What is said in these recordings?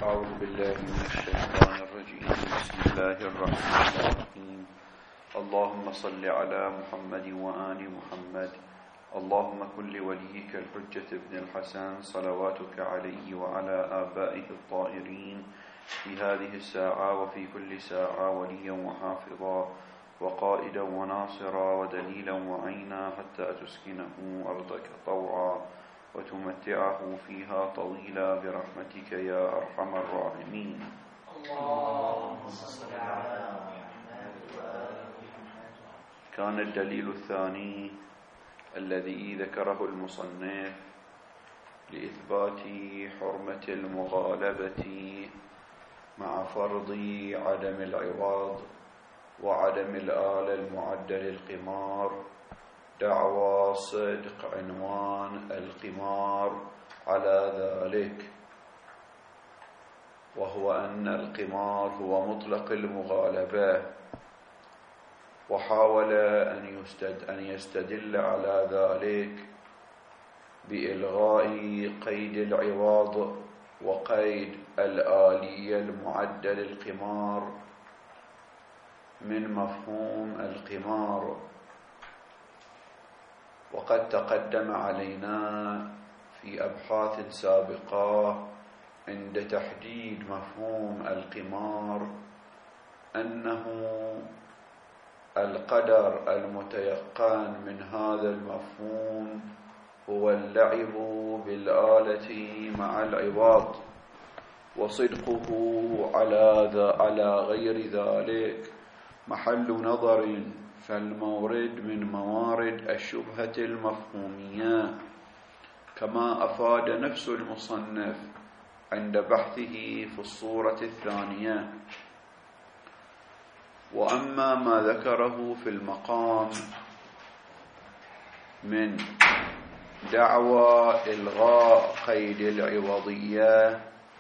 أعوذ بالله من الشيطان الرجيم. بسم الله الرحمن الرحيم. اللهم صل على محمد وآل محمد. اللهم كن لوليك الحجة ابن الحسن صلواتك عليه وعلى آبائه الطاهرين في هذه الساعة وفي كل ساعة وليا وحافظا وقائدا وناصرا ودليلا وعينا حتى تسكنه أرضك طوعا وتمتعه فيها طويلا برحمتك يا أرحم الراحمين. اللهم صل على محمد وآل محمد. كان الدليل الثاني الذي ذكره المصنف لإثبات حرمة المغالبة مع فرض عدم العوض وعدم الآلة المعدة للقمار دعوى صدق عنوان القمار على ذلك، وهو أن القمار هو مطلق المغالبة، وحاول أن يستدل على ذلك بإلغاء قيد العوض وقيد الآلية المعدة للقمار من مفهوم القمار. وقد تقدم علينا في أبحاث سابقة عند تحديد مفهوم القمار أنه القدر المتيقن من هذا المفهوم هو اللعب بالآلة مع العوض، وصدقه على غير ذلك محل نظر، فالمورد من موارد الشبهة المفهومية، كما أفاد نفس المصنف عند بحثه في الصورة الثانية. وأما ما ذكره في المقام من دعوى إلغاء قيد العوضية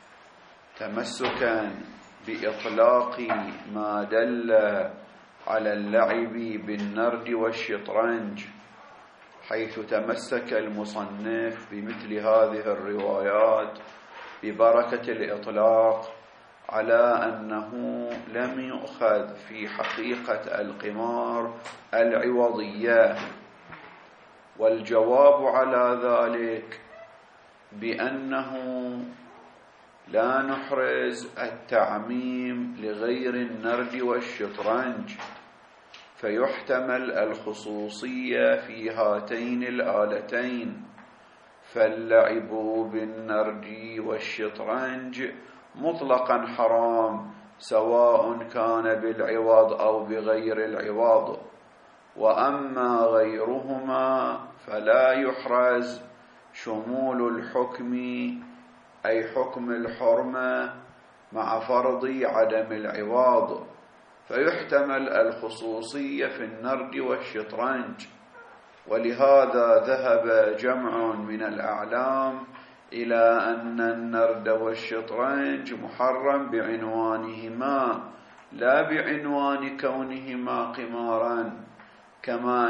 تمسكا بإطلاق ما دل على اللعب بالنرد والشطرنج، حيث تمسك المصنف بمثل هذه الروايات ببركة الإطلاق على أنه لم يؤخذ في حقيقة القمار العوضية، والجواب على ذلك بأنه لا نحرز التعميم لغير النرد والشطرنج، فيحتمل الخصوصية في هاتين الآلتين، فاللعب بالنرد والشطرنج مطلقا حرام سواء كان بالعوض أو بغير العوض، وأما غيرهما فلا يحرز شمول الحكم أي حكم الحرمة مع فرض عدم العوض، فيحتمل الخصوصية في النرد والشطرنج. ولهذا ذهب جمع من الأعلام إلى أن النرد والشطرنج محرم بعنوانهما لا بعنوان كونهما قمارا، كما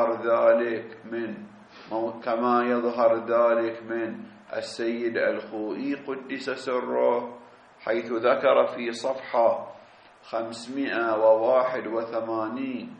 يظهر ذلك من السيد الخوئي قدس سره، حيث ذكر في صفحة 581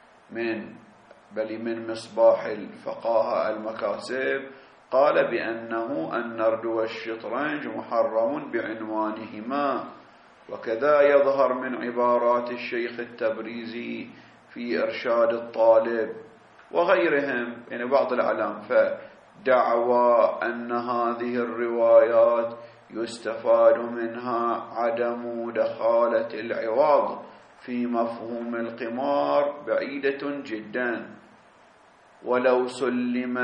من مصباح الفقاهة المكاسب، قال بأنه النرد والشطرنج محرم بعنوانهما. وكذا يظهر من عبارات الشيخ التبريزي في إرشاد الطالب وغيرهم، يعني بعض الأعلام، فدعوى أن هذه الروايات يستفاد منها عدم دخالة العوض في مفهوم القمار بعيدة جدا. ولو سلم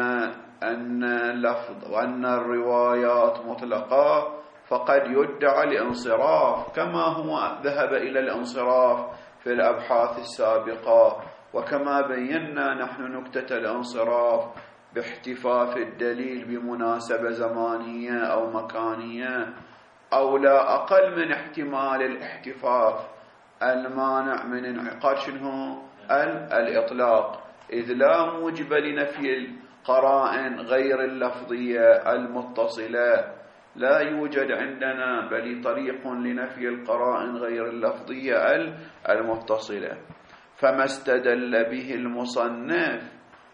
أن الروايات مطلقة فقد يدعى الانصراف، كما هو ذهب إلى الانصراف في الأبحاث السابقة، وكما بينا نحن نكتة الانصراف باحتفاف الدليل بمناسبة زمانية أو مكانية، أو لا أقل من احتمال الاحتفاف المانع من انعقاد الإطلاق، إذ لا موجب لنفي القرائن غير اللفظية المتصلة لا يوجد عندنا بل طريق لنفي القرائن غير اللفظية المتصلة. فما استدل به المصنف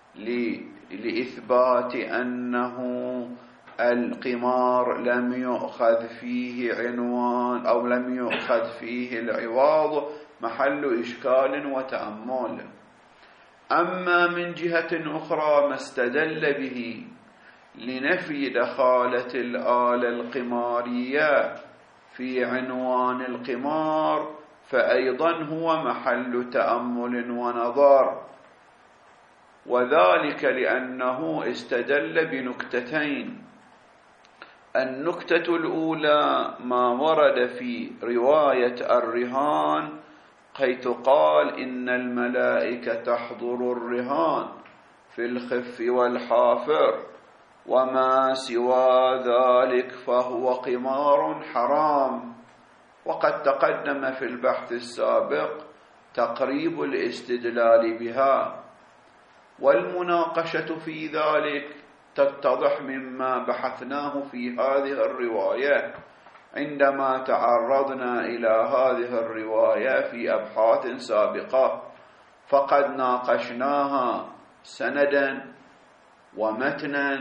لإثبات أنه القمار لم يؤخذ فيه عنوان أو لم يؤخذ فيه العوض محل إشكال وتأمل. أما من جهة أخرى ما استدل به لنفي دخالة الآلة القمارية في عنوان القمار فأيضا هو محل تأمل ونظر، وذلك لأنه استدل بنكتتين. النكتة الأولى ما ورد في رواية الرهان حيث قال إن الملائكة تحضر الرهان في الخف والحافر وما سوى ذلك فهو قمار حرام. وقد تقدم في البحث السابق تقريب الاستدلال بها، والمناقشة في ذلك تتضح مما بحثناه في هذه الرواية عندما تعرضنا إلى هذه الرواية في أبحاث سابقة، فقد ناقشناها سندا ومتنا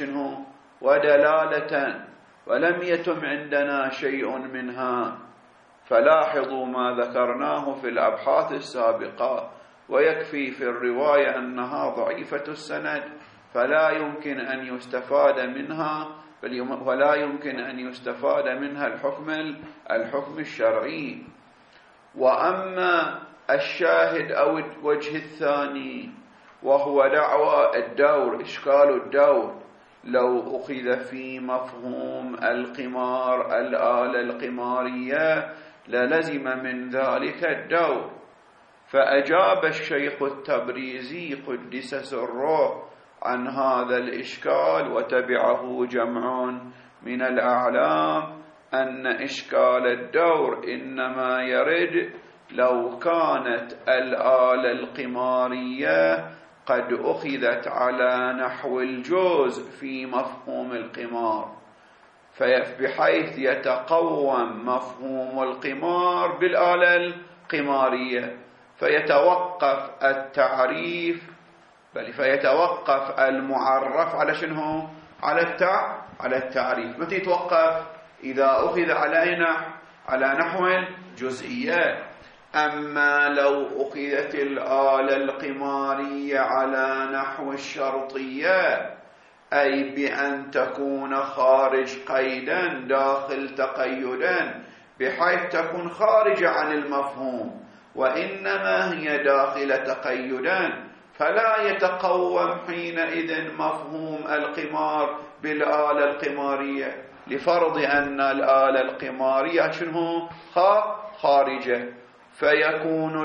ودلالة، ولم يتم عندنا شيء منها. فلاحظوا ما ذكرناه في الأبحاث السابقة، ويكفي في الرواية أنها ضعيفة السند فلا يمكن أن يستفاد منها ولا يمكن أن يستفاد منها الحكم الشرعي. وأما الشاهد أو الوجه الثاني وهو دعوى الدور، إشكال الدور، لو أخذ في مفهوم القمار الآلة القمارية للزم من ذلك الدور. فأجاب الشيخ التبريزي قدس سره عن هذا الإشكال، وتبعه جمع من الأعلام أن إشكال الدور إنما يرد لو كانت الآلة القمارية قد أخذت على نحو الجوز في مفهوم القمار، بحيث يتقوم مفهوم القمار بالآلة القمارية، فيتوقف التعريف فيتوقف المعرف على شنو؟ على التعريف. متى يتوقف؟ إذا أخذ على نحو الجزئية. أما لو أخذت الآلة القمارية على نحو الشرطية، أي بأن تكون خارج قيدا داخل تقيدا، بحيث تكون خارجة عن المفهوم وإنما هي داخل تقيدا، فلا يتقوم حينئذ مفهوم القمار بالآلة القمارية، لفرض أن الآلة القمارية شنو؟ خارجة، فيكون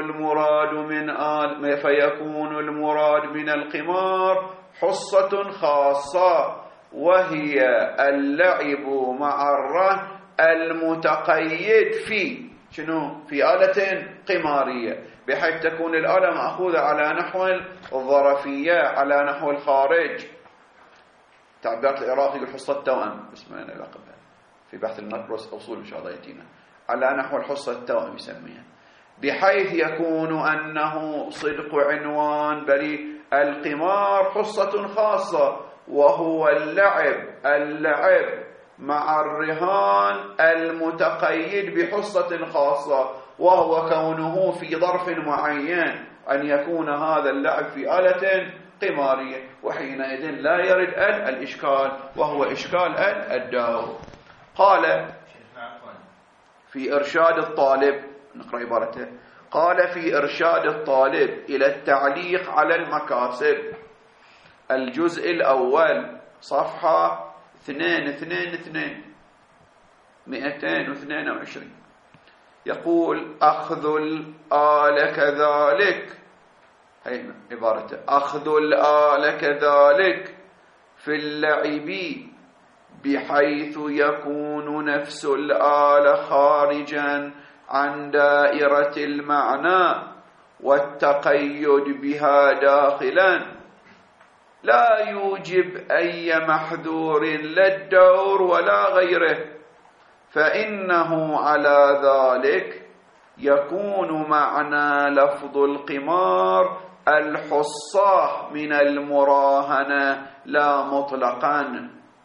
المراد من القمار حصة خاصة، وهي اللعب مع الرهن المتقيد في آلة قمارية، بحيث تكون الآلة مأخوذة على نحو الظرفية، على نحو الخارج. تعبيرات العراقي يقول حصة التوأم، اسمعنا إلى قبل في بحث المدرس أصول إن شاء الله يأتينا، على نحو الحصة التوأم يسميها، بحيث يكون أنه صدق عنوان بل القمار حصة خاصة، وهو اللعب مع الرهان المتقيد بحصة خاصة، وهو كونه في ظرف معين، أن يكون هذا اللعب في آلة قمارية، وحينئذ لا يرد الإشكال، وهو إشكال الدور. قال في إرشاد الطالب، نقرأ عبارته، قال في إرشاد الطالب إلى التعليق على المكاسب، الجزء الأول صفحة 222 يقول: أخذ الآلة كذلك، هي عبارته، أخذ الآلة كذلك في اللعب بحيث يكون نفس الآلة خارجا عن دائرة المعنى والتقيد بها داخلا. لا يوجب أي محذور لا الدور ولا غيره، فإنه على ذلك يكون معنى لفظ القمار الحصة من المراهنة لا مطلقا،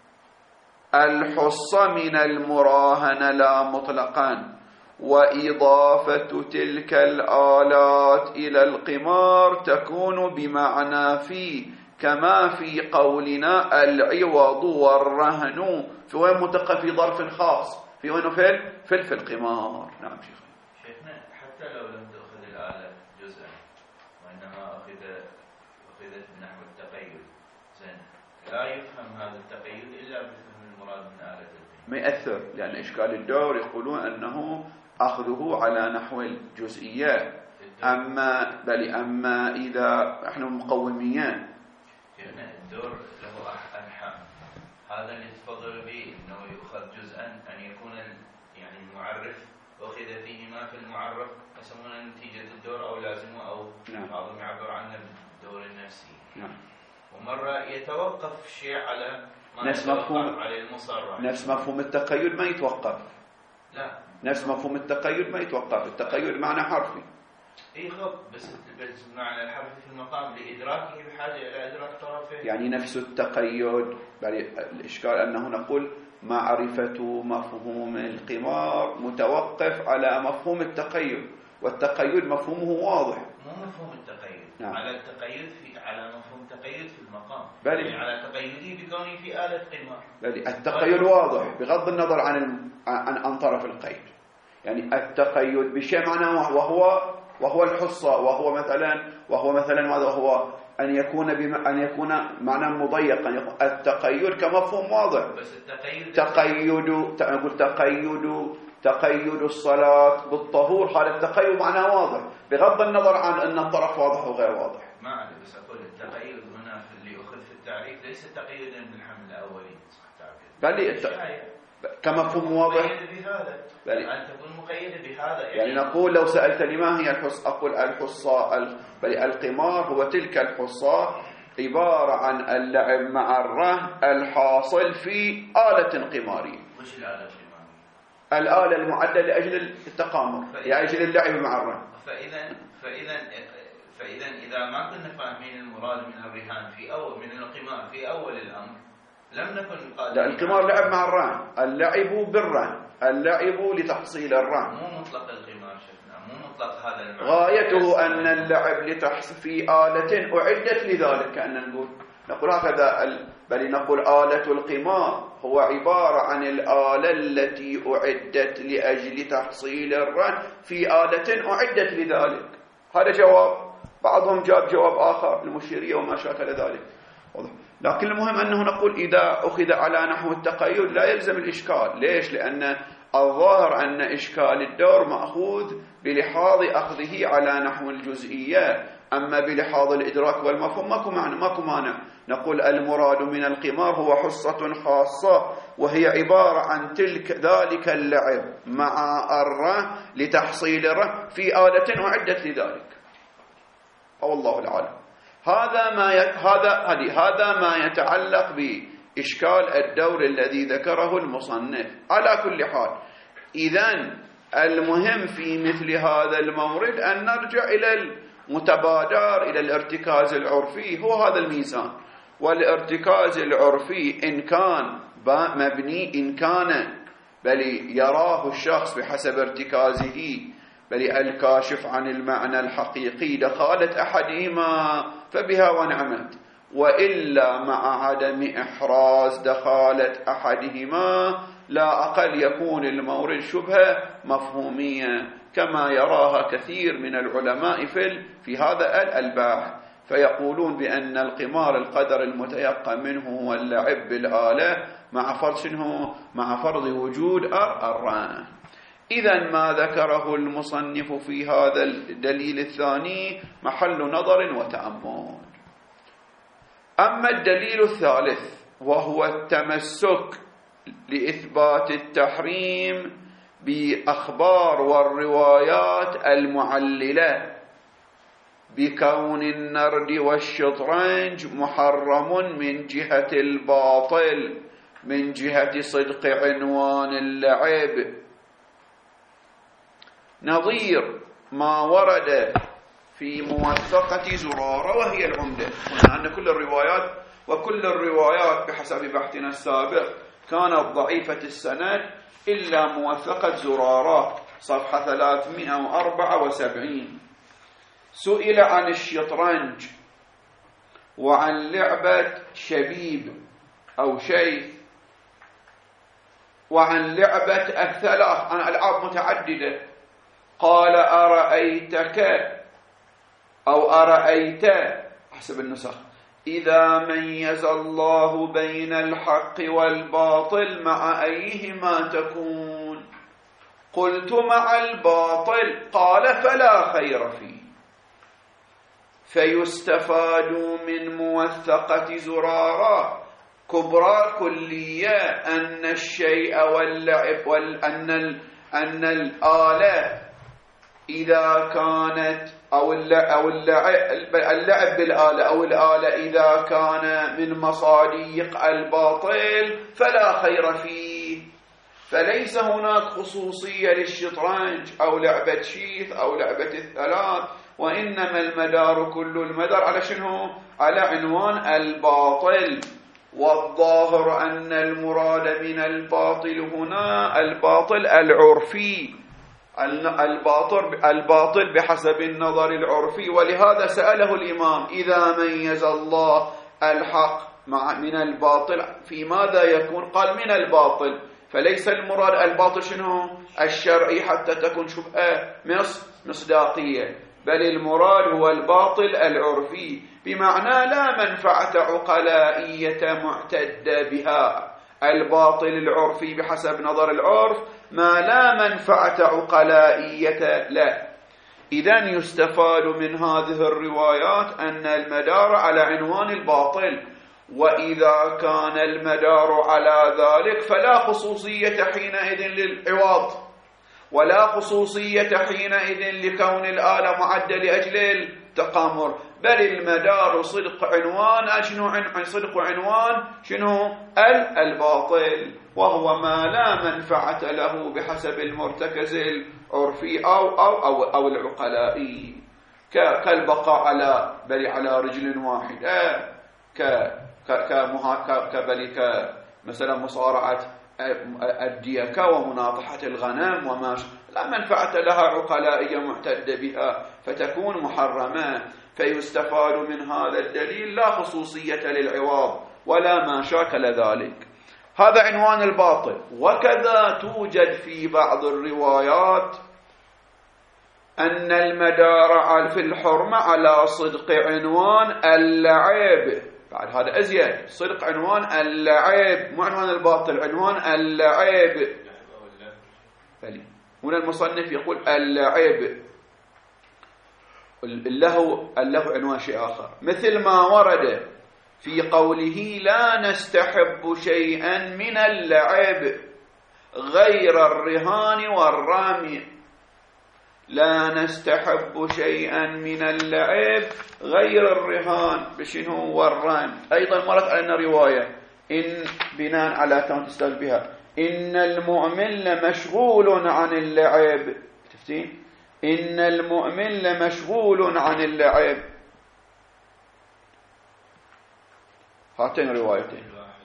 الحصة من المراهنة لا مطلقا، وإضافة تلك الآلات إلى القمار تكون بمعنى في، كما في قولنا العوض والرهن، في وين متقى في ظرف خاص، في وين في القمار. نعم شيخنا، حتى لو لم تأخذ الآلة جزءا وإنما أخذت بنحو التقيد، زين، لا يفهم هذا التقيد إلا بفهم المراد من آلة القمار. ما يأثر، لأن إشكال الدور يقولون أنه أخذه على نحو الجزئيات، أما إذا إحنا مقوميين شيخنا الدور له أحكام، هذا اللي تفضل به أنه يؤخذ جزءا، أن يكون يعني المعرف أخذ فيه ما في المعرف يسمونه نتيجة الدور أو لازمه، أو بعضهم يعبر عنه بالدور النفسي. ومرة يتوقف شيء على ما يتوقف على المصرح، نفس مفهوم التقيد ما يتوقف. لا، نفس مفهوم التقيد ما يتوقف، التقيد معنى حرفي. اي خب، بس معنى الحرفي في المقام لإدراكه بحاجة إلى إدراك طرفه، يعني نفس التقيد. الإشكال أنه نقول معرفة مفهوم القمار متوقف على مفهوم التقيد، والتقيد مفهومه واضح. مو مفهوم التقيد، نعم. على التقيد على مفهوم التقيد في المقام، يعني على تقيده بكونه في آلة قمار. التقيد واضح بغض النظر عن طرف القيد، يعني التقيد بشيء معناه وهو الحصة، وهو مثلا ماذا، وهو أن يكون معنى مضيقا. التقيد كمفهوم واضح، بس التقيد تقيد الصلاة بالطهور، هذا التقيد معناه واضح بغض النظر عن أن الطرف واضح أو غير واضح. ما أعرف، بس أقول التقيد هنا في اللي أخذ في التعريف ليس تقيدا بالحمل الأولي، بل كمفهوم واضح بهذا، أن تكون مقيدة بهذا. يعني نقول لو سألتني ما هي الحصة، أقول الحصة القمار هو تلك الحصة عبارة عن اللعب مع الرهن الحاصل في آلة قمارية. وش الآلة القمارية؟ الآلة المعدة لأجل التقامر، لأجل اللعب مع الرهن. فإذا إذا ما كنا فاهمين المراد من الرهان من القمار في أول الأمر، لم نكن قادرين. لا، القمار لعب مع الرهن، اللعب بالرهن، اللعب لتحصيل الرهن. مو مطلق القمار شفنا، مو مطلق هذا المعنى. غايته أن اللعب لتحصيل في آلة أعدت لذلك، كأن نقول هكذا، بل نقول آلة القمار هو عبارة عن الآلة التي أعدت لأجل تحصيل الرهن في آلة أعدت لذلك. هذا جواب. بعضهم جاب جواب آخر، المشيرية وما شاكل ذلك. لكن المهم أنه نقول إذا أخذ على نحو التقيد لا يلزم الإشكال. ليش؟ لأن الظاهر أن إشكال الدور مأخوذ بلحاظ أخذه على نحو الجزئية، أما بلحاظ الإدراك والمفهوم ماكو مانع. نقول المراد من القمار هو حصة خاصة، وهي عبارة عن ذلك اللعب مع الرهن لتحصيل الرهن في آلة أعدت لذلك. والله العالم. هذا ما يتعلق بإشكال الدور الذي ذكره المصنف. على كل حال، إذن المهم في مثل هذا المورد أن نرجع إلى المتبادر، إلى الارتكاز العرفي، هو هذا الميزان. والارتكاز العرفي إن كان مبني، إن كان بل يراه الشخص بحسب ارتكازه، بل الكاشف عن المعنى الحقيقي دخالة أحدهما فبها ونعمت، وإلا مع عدم إحراز دخالة أحدهما لا أقل يكون المورد شبهة مفهومية، كما يراها كثير من العلماء في هذا الباحث، فيقولون بأن القمار القدر المتيقن منه هو اللعب بالآلة مع فرض وجود الرهن. إذن ما ذكره المصنف في هذا الدليل الثاني محل نظر وتأمل. أما الدليل الثالث وهو التمسك لإثبات التحريم بأخبار والروايات المعللة بكون النرد والشطرنج محرم من جهة الباطل، من جهة صدق عنوان اللعب، نظير ما ورد في موثقة زرارة وهي العمدة. قلنا أن كل الروايات وكل الروايات بحسب بحثنا السابق كانت ضعيفة السند إلا موثقة زرارة صفحة 374. سئل عن الشطرنج وعن لعبة شبيب أو شيء وعن لعبة الثلاث، عن ألعاب متعددة، قال أرأيتك أو أرأيت حسب النسخ إذا ميز الله بين الحق والباطل مع أيهما تكون؟ قلت مع الباطل. قال فلا خير فيه. فيستفاد من موثقة زرارة كبرى كلية أن الشيء واللعب أن الآلة إذا كانت أو اللعب بالآلة أو الآلة إذا كان من مصاديق الباطل فلا خير فيه. فليس هناك خصوصية للشطرنج أو لعبة شيث أو لعبة الثلاث، وإنما المدار كل المدار على شنو؟ على عنوان الباطل. والظاهر أن المراد من الباطل هنا الباطل العرفي، الباطل بحسب النظر العرفي. ولهذا سأله الإمام إذا ميز الله الحق من الباطل في ماذا يكون؟ قال من الباطل. فليس المراد الباطل شنو؟ الشرعي حتى تكون شبهة مصداقية، بل المراد هو الباطل العرفي، بمعنى لا منفعة عقلائية معتد بها. الباطل العرفي بحسب نظر العرف ما لا منفعة عقلائية له. إذن يستفاد من هذه الروايات أن المدار على عنوان الباطل، وإذا كان المدار على ذلك فلا خصوصية حينئذ للعوض، ولا خصوصية حينئذ لكون الآلة معدة لأجل التقامر، بل المدار صدق عنوان صدق عنوان شنو؟ الباطل، وهو ما لا منفعة له بحسب المرتكز العرفي أو العقلائي، كالبقاء على رجل واحدة، مثلا مصارعة الديكة ومناطحة الغنم وما لا منفعة لها عقلائية معتدة بها فتكون محرمة. فيستفاد من هذا الدليل لا خصوصية للعوض ولا ما شاكل ذلك. هذا عنوان الباطل. وكذا توجد في بعض الروايات أن المدار في الحرمة على صدق عنوان اللعب. بعد هذا أزيد، صدق عنوان اللعب، مو عنوان الباطل، عنوان اللعب. هنا المصنف يقول اللعب، اللهو عنوان شيء آخر، مثل ما ورد في قوله لا نستحب شيئا من اللعب غير الرهان والرامي. لا نستحب شيئا من اللعب غير الرهان بشنو والرام. أيضا مرت علينا رواية إن بناء على تستدل بها إن المؤمن لمشغول عن اللعب. تفتين إن المؤمن لمشغول عن اللعب. هاتين روايتين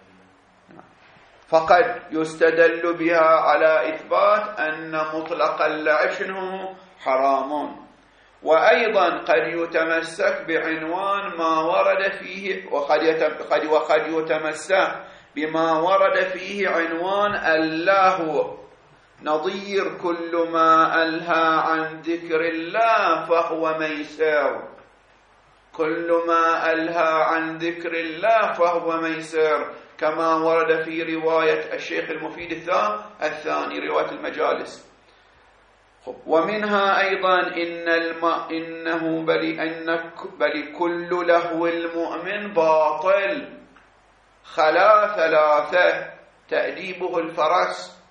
فقد يستدل بها على إثبات أن مطلق اللعب شنو؟ حرام. وأيضا قد يتمسك بعنوان ما ورد فيه، وقد يتمسك بما ورد فيه عنوان اللهو، نظير كل ما ألهى عن ذكر الله فهو ميسر. كل ما ألهى عن ذكر الله فهو ميسر، كما ورد في رواية الشيخ المفيد الثاني رواية المجالس. ومنها أيضا إنه بل كل لهو المؤمن باطل خلا ثلاثة: تأديبه الفرس،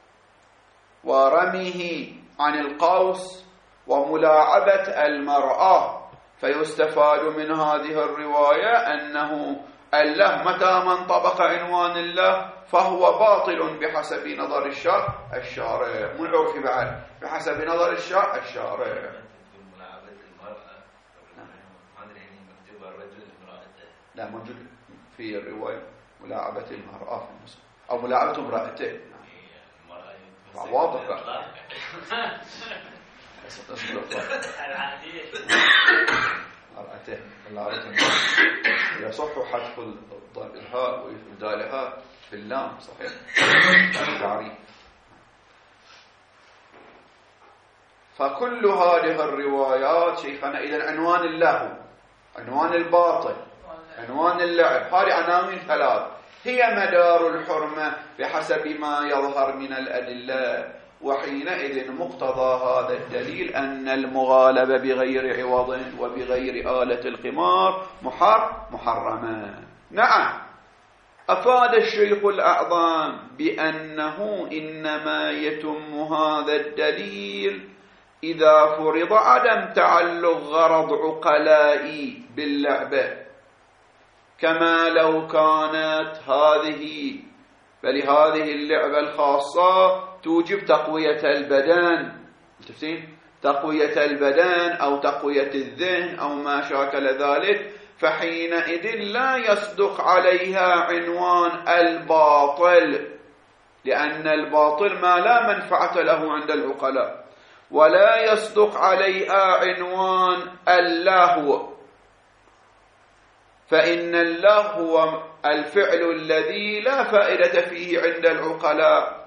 ورميه عن القوس، وملاعبة المرأة. فيستفاد من هذه الرواية أنه الله متى ما انطبق عنوان الله فهو باطل بحسب نظر الشارع، مو العرفي بعد، بحسب نظر الشارع. لا موجود في الرواية ملاعبة المرأة في المسلم أو ملاعبة امرأته، واضح بقى. يصح حذف الهاء وإبدالها في اللام، صحيح تعريف. فكل هذه الروايات شيخنا إذا عنوان اللهو، عنوان الباطل، عنوان اللعب، هذه عناوين ثلاث هي مدار الحرمة بحسب ما يظهر من الأدلة. وحينئذ مقتضى هذا الدليل أن المغالبة بغير عوض وبغير آلة القمار محرمة. نعم، أفاد الشيخ الأعظم بأنه إنما يتم هذا الدليل إذا فرض عدم تعلق غرض عقلائي باللعبة، كما لو كانت هذه فلهذه اللعبة الخاصة توجب تقوية البدن، تقوية البدن أو تقوية الذهن أو ما شاكل ذلك، فحينئذ لا يصدق عليها عنوان الباطل، لأن الباطل ما لا منفعة له عند العقلاء، ولا يصدق عليها عنوان اللهو، فإن اللهو هو الفعل الذي لا فائدة فيه عند العقلاء.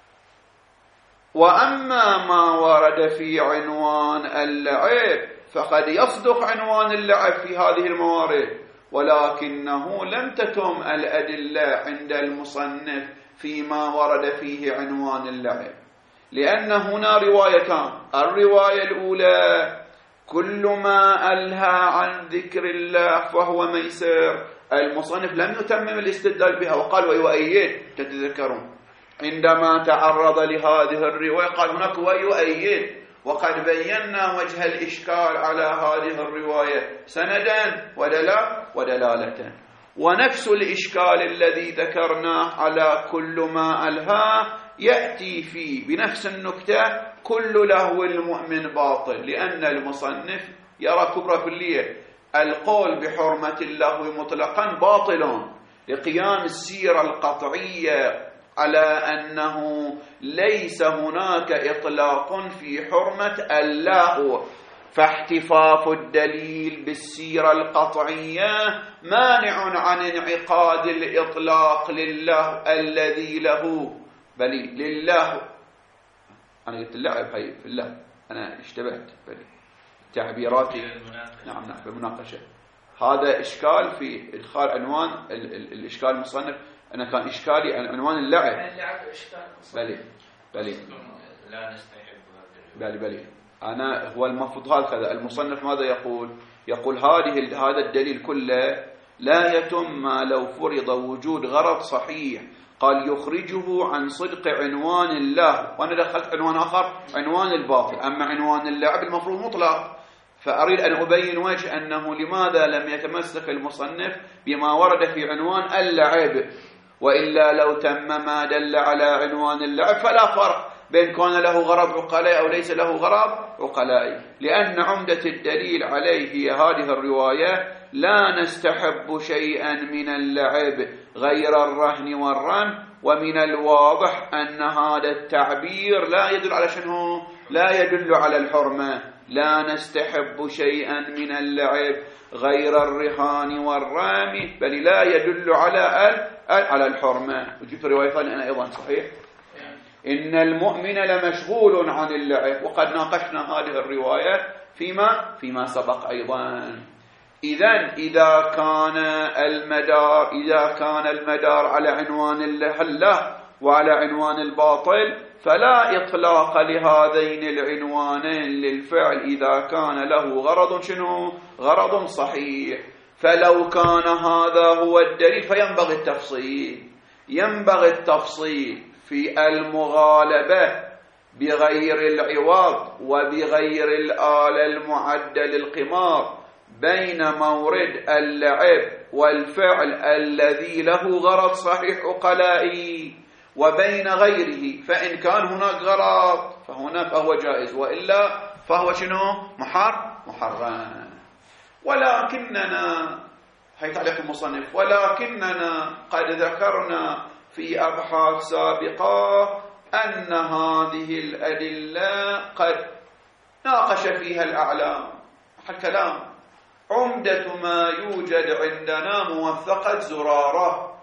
وأما ما ورد في عنوان اللعب فقد يصدق عنوان اللعب في هذه الموارد، ولكنه لم تتم الأدلة عند المصنف فيما ورد فيه عنوان اللعب، لأن هنا روايتان. الرواية الأولى كل ما ألهى عن ذكر الله فهو ميسر، المصنف لم يتمم الاستدلال بها وقال ويؤيد. تتذكرون عندما تعرض لهذه الرواية قال هناك ويؤيد، وقد بينا وجه الإشكال على هذه الرواية سندا ودلالة. ونفس الإشكال الذي ذكرناه على كل ما ألهى يأتي فيه بنفس النكتة كل لهو المؤمن باطل، لأن المصنف يرى كبرى كلية القول بحرمة اللهو مطلقا باطل لقيام السيرة القطعية على أنه ليس هناك إطلاق في حرمة اللهو، فاحتفاف الدليل بالسيرة القطعية مانع عن انعقاد الإطلاق لله الذي له، بل لله. أنا قلت اللعب هي في الله، أنا اشتبهت بل تعبيراتي. نعم في المناقشة هذا إشكال في إدخال عنوان الإشكال المصنف. أنا كان إشكالي عن عنوان اللعب. بلي لا نستحب بلي أنا هو المفروض هكذا. المصنف ماذا يقول هذا الدليل كله لا يتم ما لو فرض وجود غرض صحيح، قال يخرجه عن صدق عنوان الله، وأنا دخلت عنوان آخر عنوان الباطل. أما عنوان اللعب المفروض مطلق، فأريد أن أبين وجه أنه لماذا لم يتمسك المصنف بما ورد في عنوان اللعب، وإلا لو تم ما دل على عنوان اللعب فلا فرق بين كان له غرض عقلائي أو ليس له غرض عقلائي، لأن عمدة الدليل عليه هي هذه الرواية: لا نستحب شيئا من اللعب غير الرهن والرم. ومن الواضح أن هذا التعبير لا يدل على شنو؟ لا يدل على الحرمة. لا نستحب شيئا من اللعب غير الرهان والرام، بل لا يدل على الحرمة. وجبت رواية ثانية أنا أيضا صحيح، إن المؤمن لمشغول عن اللعب، وقد ناقشنا هذه الرواية فيما سبق أيضا. إذا كان المدار على عنوان الله وعلى عنوان الباطل، فلا إطلاق لهذين العنوانين للفعل إذا كان له غرض شنو؟ غرض صحيح. فلو كان هذا هو الدليل فينبغي التفصيل في المغالبة بغير العوض وبغير الآلة المعدة للقمار بين مورد اللعب والفعل الذي له غرض صحيح عقلائي وبين غيره، فإن كان هناك غرض فهنا فهو جائز، وإلا فهو شنو؟ محرم. ولكننا، هي تعليق المصنف، ولكننا قد ذكرنا في أبحاث سابقة أن هذه الأدلة قد ناقش فيها الأعلام. الكلام عمدة ما يوجد عندنا موثقة زرارة،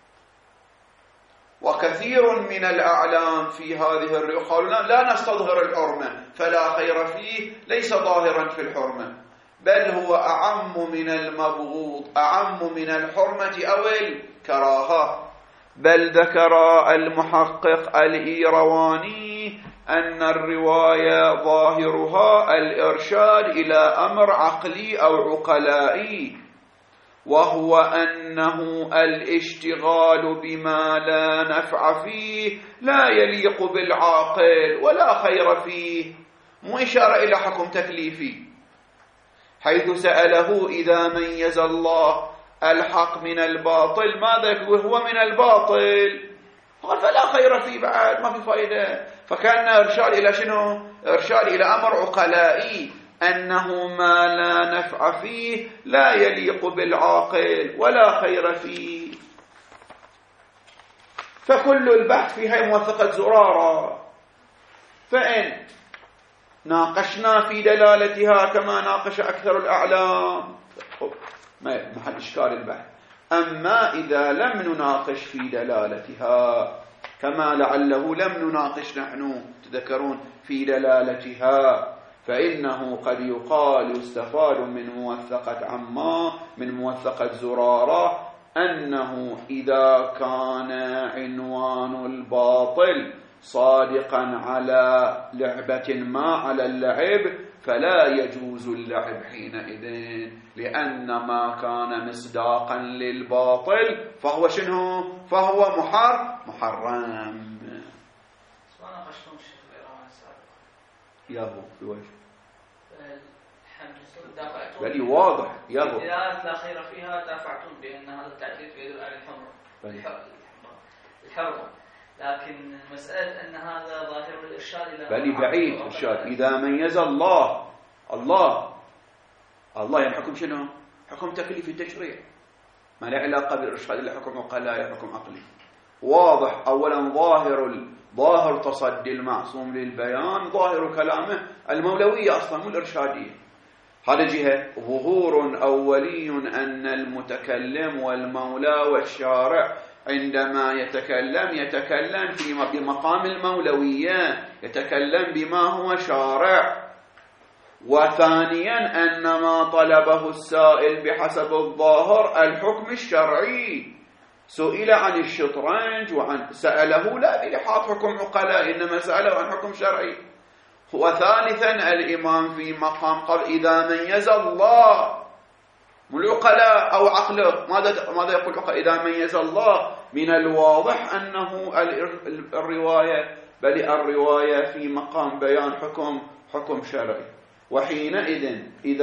وكثير من الأعلام في هذه الرقالنا لا نستظهر الحرمة، فلا خير فيه، ليس ظاهرا في الحرمة، بل هو أعم من المبغوض، أعم من الحرمة أو الكراهة. بل ذكر المحقق الإيرواني أن الرواية ظاهرها الإرشاد إلى أمر عقلي أو عقلائي، وهو أنه الاشتغال بما لا نفع فيه لا يليق بالعاقل ولا خير فيه، مو إشارة إلى حكم تكليفي، حيث سأله إذا ميز الله الحق من الباطل ماذا يقول؟ هو من الباطل، قال فلا خير فيه، بعد ما في فائدة. فكان إرشاد إلى شنو؟ إرشاد إلى أمر عقلائي، أنه ما لا نفع فيه لا يليق بالعاقل ولا خير فيه. فكل البحث فيها موثقة زرارة، فإن ناقشنا في دلالتها كما ناقش أكثر الأعلام ما محل إشكال البحث. أما إذا لم نناقش في دلالتها كما لعله لم نناقش نحن، تذكرون، في دلالتها، فإنه قد يقال يستفاد من موثقة زرارة أنه إذا كان عنوان الباطل صادقا على لعبة ما على اللعب فلا يجوز اللعب حينئذ، لأن ما كان مصداقا للباطل فهو شنو؟ فهو محرم. سواء ناقشتم الشيخ الإيراني السابق يابو في وجه بل واضح يابو لا خير فيها، دافعتم بأن هذا التعريف يدل على الحرمة، لكن مسألة أن هذا ظاهر الإرشاد إلى بل بعيد إرشاد. إذا ميز الله يعني حكم شنو؟ حكم تكليفي تشريع، ما له علاقة بالإرشاد إلا حكم عقلائي، حكم عقلي واضح. أولا ظاهر تصدي المعصوم للبيان، ظاهر كلامه المولوية أصلا مو الإرشادية. هذا جهة. ظهور أولي أن المتكلم والمولى والشارع عندما يتكلم بمقام المولوية، يتكلم بما هو شارع. وثانيا أن ما طلبه السائل بحسب الظاهر الحكم الشرعي، سئل عن الشطرنج سأله لا بلحاظ حكم عقلاء، إنما سأله عن حكم شرعي. وثالثا الإمام في مقام قال إذا ميز الله ملعقلاء أو عقله، ماذا يقول عقلاء؟ إذا ميز الله من الواضح أنه الرواية، بل الرواية في مقام بيان حكم شرعي. وحينئذ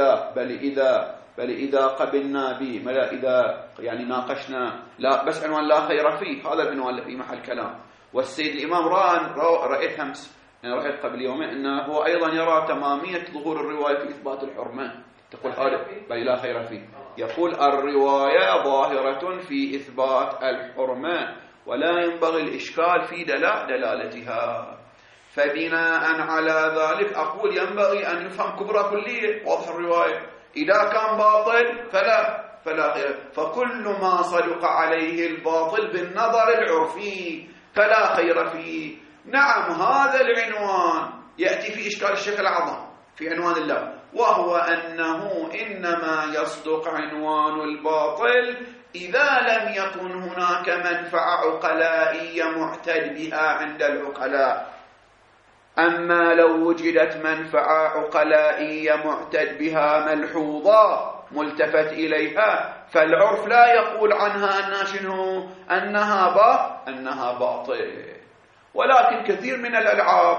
إذا قبلنا به، إذا يعني ناقشنا لا بس عنوان لا خير فيه، هذا العنوان في محل كلام. والسيد الإمام رأيت أمس، رأيت قبل يومين أنه هو أيضا يرى تمامية ظهور الرواية في إثبات الحرمة، تقول هذا بل لا خير فيه، يقول الرواية ظاهرة في إثبات الحرمة ولا ينبغي الإشكال في دلالتها. فبناء على ذلك أقول ينبغي أن يفهم كبرى كلية واضح الرواية، إذا كان باطل فلا خير، فكل ما صدق عليه الباطل بالنظر العرفي فلا خير فيه. نعم هذا العنوان يأتي في إشكال الشيخ الأعظم في عنوان الله، وهو أنه إنما يصدق عنوان الباطل إذا لم يكن هناك منفعة عقلائية معتد بها عند العقلاء. أما لو وجدت منفعة عقلائية معتد بها ملحوظة ملتفت إليها، فالعرف لا يقول عنها أنها شنو؟ أنها باطل. ولكن كثير من الألعاب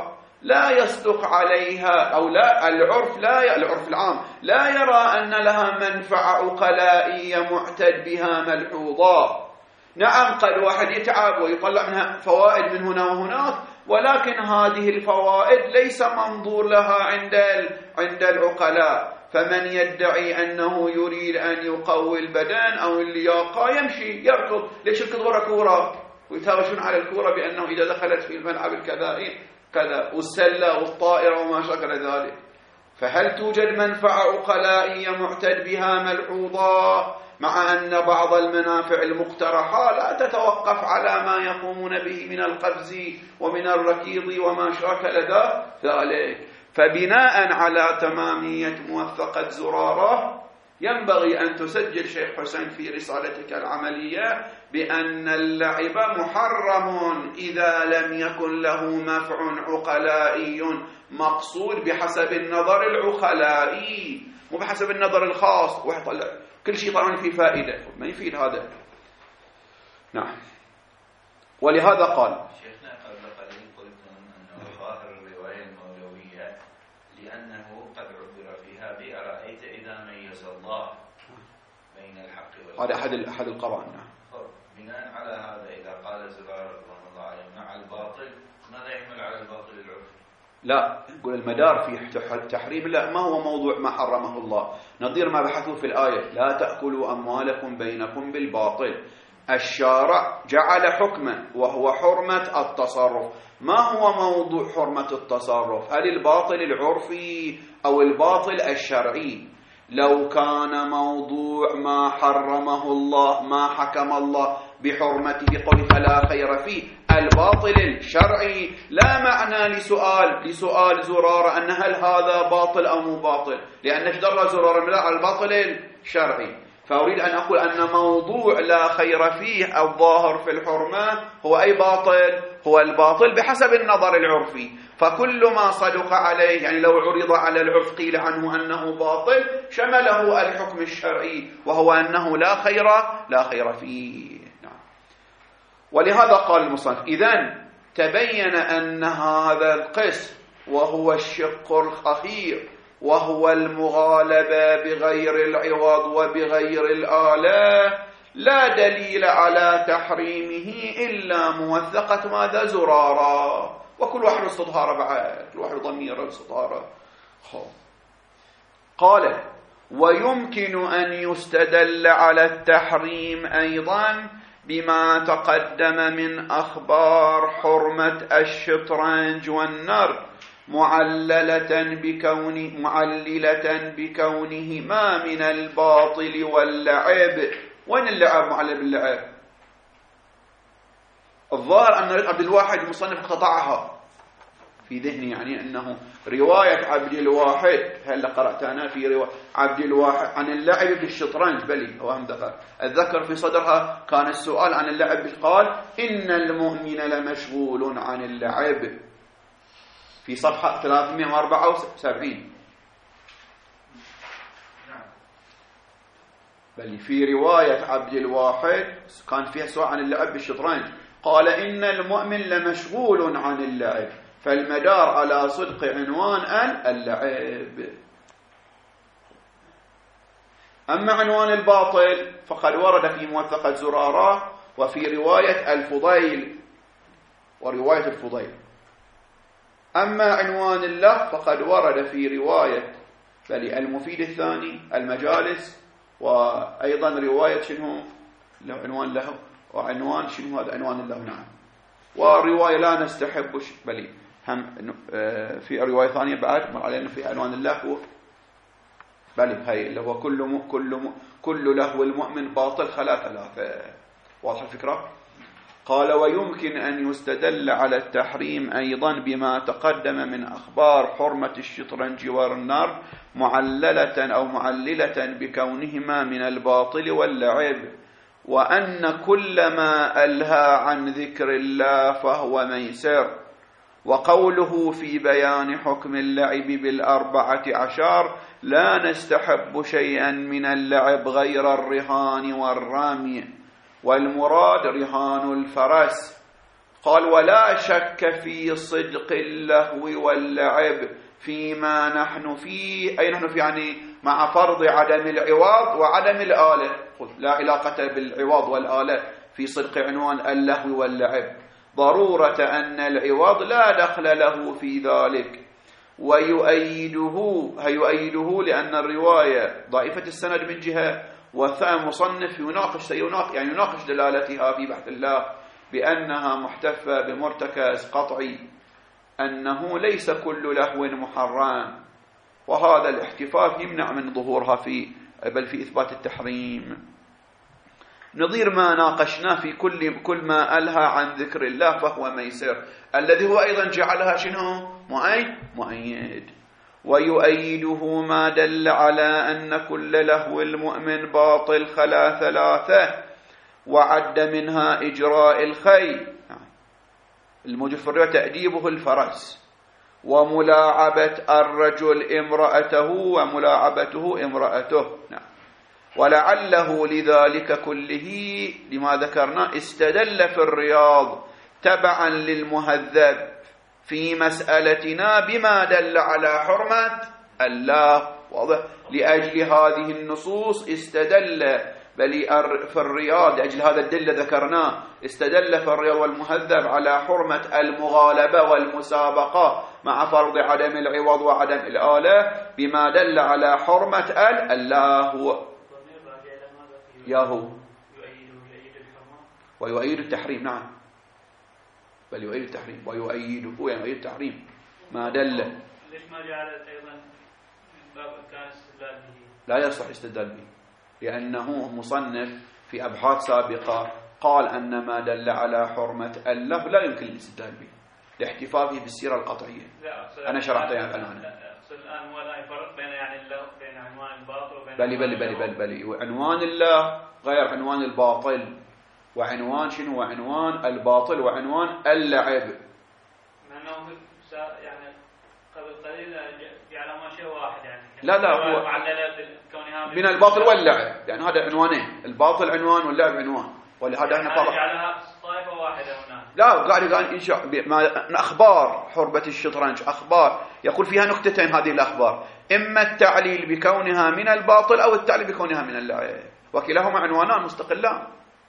لا يصدق عليها أو لا العرف العام لا يرى أن لها منفعة عقلائية معتد بها ملحوظة. نعم قد واحد يتعب ويطلع منها فوائد من هنا وهناك، ولكن هذه الفوائد ليس منظور لها عند العقلاء. فمن يدعي أنه يريد أن يقوي البدن أو اللياقة يمشي يركض. ليش يركض ورا كورة ويتهاوشون على الكورة بأنه إذا دخلت في الملعب كذا والسلة والطائرة وما شكل ذلك؟ فهل توجد منفعة عقلائية معتد بها ملحوظة، مع أن بعض المنافع المقترحة لا تتوقف على ما يقومون به من القفز ومن الركيض وما شاكل ذلك؟ فبناء على تمامية موثقة زرارة ينبغي أن تسجل شيخ حسين في رسالتك العملية بأن اللعب محرم إذا لم يكن له نفع عقلائي مقصود بحسب النظر العقلائي، مو بحسب النظر الخاص. واحد طلع كل شيء طبعا فيه فائدة، ما يفيد هذا. نعم. ولهذا قال شيخنا قبل قليل قلتم أنه ظاهر الرواية المولوية لأنه قد عبر فيها بأرأيت إذا ميز الله بين الحق والباطل. هذا أحد القرائن. نعم. بناء على هذا إذا قال زرار رحمه الله عليه مع الباطل، ماذا يحمل على الباطل العرفي؟ لا، يقول المدار في تحريم لا ما هو موضوع ما حرمه الله، نظير ما بحثوا في الآية لا تأكلوا أموالكم بينكم بالباطل. الشارع جعل حكما وهو حرمة التصرف. ما هو موضوع حرمة التصرف؟ هل الباطل العرفي أو الباطل الشرعي؟ لو كان موضوع ما حرمه الله ما حكم الله بحرمته قل فلا خير فيه الباطل الشرعي، لا معنى لسؤال زرارة أن هل هذا باطل أو مو باطل، لأن اشترى زرارة من الباطل الشرعي. فأريد أن أقول أن موضوع لا خير فيه الظاهر في الحرمة هو أي باطل؟ هو الباطل بحسب النظر العرفي. فكل ما صدق عليه، يعني لو عرض على العرف قيل عنه أنه باطل، شمله الحكم الشرعي وهو أنه لا خير فيه. نعم. ولهذا قال المصنف إذن تبين أن هذا القسم وهو الشق الأخير وهو المغالبة بغير العوض وبغير الآلة لا دليل على تحريمه إلا موثقة ماذا زرارة، وكل واحد استظهار بعد، كل واحد ضمير استظهار. قال ويمكن أن يستدل على التحريم أيضا بما تقدم من أخبار حرمة الشطرنج والنرد معللة بكونهما من الباطل واللعب. وين اللعب معلل باللعب؟ الظاهر أن عبد الواحد المصنف قطعها في ذهني، يعني أنه رواية عبد الواحد هل قرأت أنا في رواية عبد الواحد عن اللعب بالشطرنج بلي هو هم أتذكر في صدرها كان السؤال عن اللعب، قال إن المؤمن لمشغول عن اللعب في صفحة 374. بل في رواية عبد الواحد كان فيها سؤال عن اللعب بالشطرنج، قال إن المؤمن لمشغول عن اللعب، فالمدار على صدق عنوان اللعب. أما عنوان الباطل فقد ورد في موثقة زرارة وفي رواية الفضيل ورواية الفضيل. أما عنوان الله فقد ورد في رواية بل المفيد الثاني المجالس، وأيضا رواية شنو عنوان له وعنوان شنو هذا عنوان الله. نعم. ورواية لا نستحب بل هم في رواية ثانية بعد مر علينا في عنوان الله بل هي اللي هو كل لهو المؤمن باطل خلا ثلاثة. واضح الفكرة؟ قال ويمكن أن يستدل على التحريم أيضا بما تقدم من أخبار حرمة الشطرنج والنرد معللة بكونهما من الباطل واللعب، وأن كل ما ألهى عن ذكر الله فهو ميسر. وقوله في بيان حكم اللعب بال14 لا نستحب شيئا من اللعب غير الرهان والرمي، والمراد رهان الفرس. قال ولا شك في صدق اللهو واللعب فيما نحن فيه، أي نحن فيه يعني مع فرض عدم العوض وعدم الآلة، لا علاقة بالعوض والآلة في صدق عنوان اللهو واللعب، ضرورة أن العوض لا دخل له في ذلك. ويؤيده لأن الرواية ضعيفة السند من جهة، والثاني مصنف يناقش دلالتها في بحث الله بأنها محتفة بمرتكز قطعي أنه ليس كل لهو محرم، وهذا الاحتفاظ يمنع من ظهورها بل في إثبات التحريم. نظير ما ناقشناه في كل ما ألهى عن ذكر الله فهو ميسر، الذي هو أيضا جعلها شنو؟ مؤيد. ويؤيده ما دل على أن كل لهو المؤمن باطل خلا ثلاثة، وعد منها إجراء الخيل، الموجود في الرواية تأديبه الفرس، وملاعبة الرجل امرأته وملاعبته امرأته. ولعله لذلك كله لما ذكرنا استدل في الرياض تبعا للمهذب في مسألتنا بما دل على حرمة الله، واضح؟ لأجل هذه النصوص استدل في الرياض، لأجل هذا الدل ذكرناه، استدل في الرياض والمهذب على حرمة المغالبة والمسابقة مع فرض عدم العوض وعدم الآلة بما دل على حرمة الله ياهو ويؤيد التحريم. نعم، بل يؤيد التحريم ويؤيده يؤيد التحريم ما دل. ليش ما جعلت أيضا باب كان استدلال به؟ لا يصح استدلال به، لأنه مصنف في أبحاث سابقة قال أن ما دل على حرمة الله لا يمكن الاستدلال به لاحتفاظه بالسيرة القطعية. أنا شرحت يعني الآن ولا يفرق بين بين عنوان الباطل وبين بل عنوان الله غير عنوان الباطل، وعنوان شنو؟ عنوان الباطل وعنوان اللعب. مع أنه يعني قبل قليل يعلمون شيء واحد يعني. لا هو من الباطل واللعب، يعني هذا عنوانين، الباطل عنوان واللعب عنوان، ولهذا احنا فرق جعلها طائفة واحدة هناك. لا قاعد إنشاء أخبار حربة الشطرنج، أخبار يقول فيها نكتتين هذه الأخبار، إما التعليل بكونها من الباطل أو التعليل بكونها من اللعب، وكلاهما عنوانان مستقلان.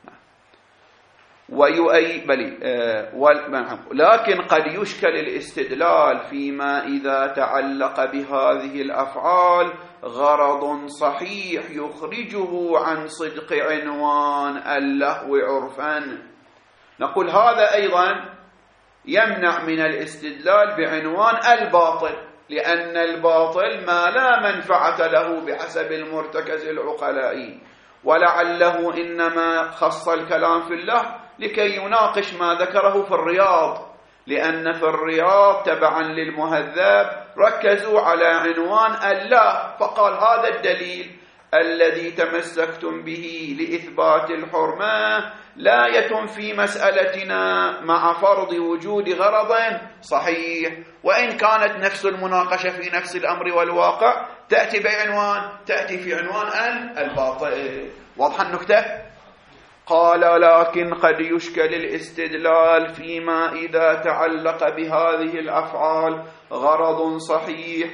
لكن قد يشكل الاستدلال فيما إذا تعلق بهذه الأفعال غرض صحيح يخرجه عن صدق عنوان اللهو عرفا. نقول هذا أيضا يمنع من الاستدلال بعنوان الباطل، لأن الباطل ما لا منفعة له بحسب المرتكز العقلائي، ولعله إنما خص الكلام في الله لكي يناقش ما ذكره في الرياض، لأن في الرياض تبعا للمهذب ركزوا على عنوان الله، فقال هذا الدليل الذي تمسكتم به لإثبات الحرمة لا يتم في مسألتنا مع فرض وجود غرض صحيح، وإن كانت نفس المناقشة في نفس الأمر والواقع تأتي في عنوان الباطل. واضح النكتة؟ قال لكن قد يشكل الاستدلال فيما إذا تعلق بهذه الأفعال غرض صحيح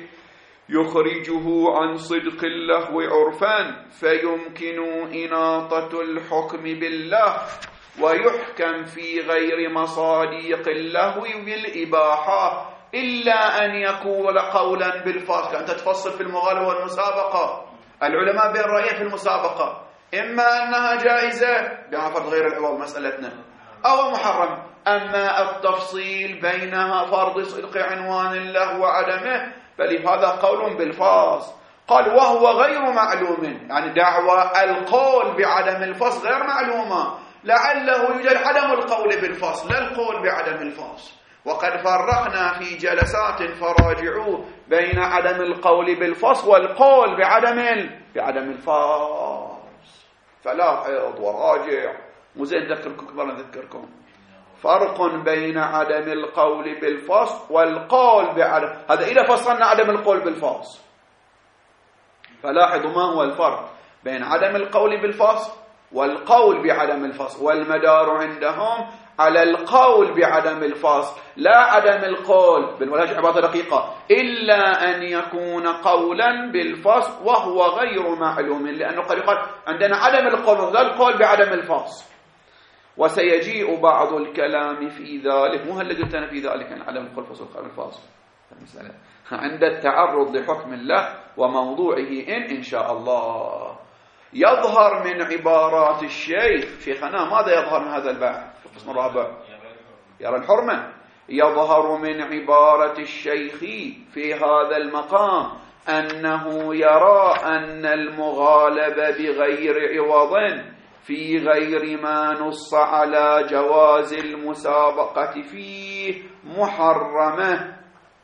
يخرجه عن صدق اللهو عرفا، فيمكن إناطة الحكم بالله ويحكم في غير مصاديق اللهو بالإباحة، إلا أن يكون قولا بالفصل. أنت تفصل في المغالبة والمسابقة، العلماء بين رأيين في المسابقة، إما أنها جائزة بما فرض غير العوض مسألتنا، أو محرم. أما التفصيل بينها فرض صدق عنوان الله وعدمه فلهذا قول بالفصل. قال وهو غير معلوم، يعني دعوى القول بعدم الفصل غير معلومة، لعله يوجد عدم القول بالفصل لا القول بعدم الفصل. وقد فرقنا في جلسات فراجعوا بين عدم القول بالفصل والقول بعدم الفصل، فلاحظ وراجع، مو زين نذكركم كبر نذكركم فرق بين عدم القول بالفصل والقول بعدم، هذا إذا فصلنا عدم القول بالفصل، فلاحظوا ما هو الفرق بين عدم القول بالفصل والقول بعدم الفصل. والمدار عندهم على القول بعدم الفصل، لا عدم القول بالولاج عبارة دقيقة إلا أن يكون قولا بالفصل وهو غير معلوم، لأنه قد يقال عندنا عدم القول لا القول بعدم الفصل. وسيجيء بعض الكلام في ذلك، مو هل قلت أنا في ذلك يعني عدم القول فصل الفاصل المسألة عند التعرض لحكم الله وموضوعه إن شاء الله. يظهر من عبارات الشيخ شيخنا ماذا يظهر من هذا البحث في القسم الرابع؟ يرى الحرمة. يظهر من عبارة الشيخ في هذا المقام أنه يرى أن المغالب بغير عوض في غير ما نص على جواز المسابقة فيه محرمة.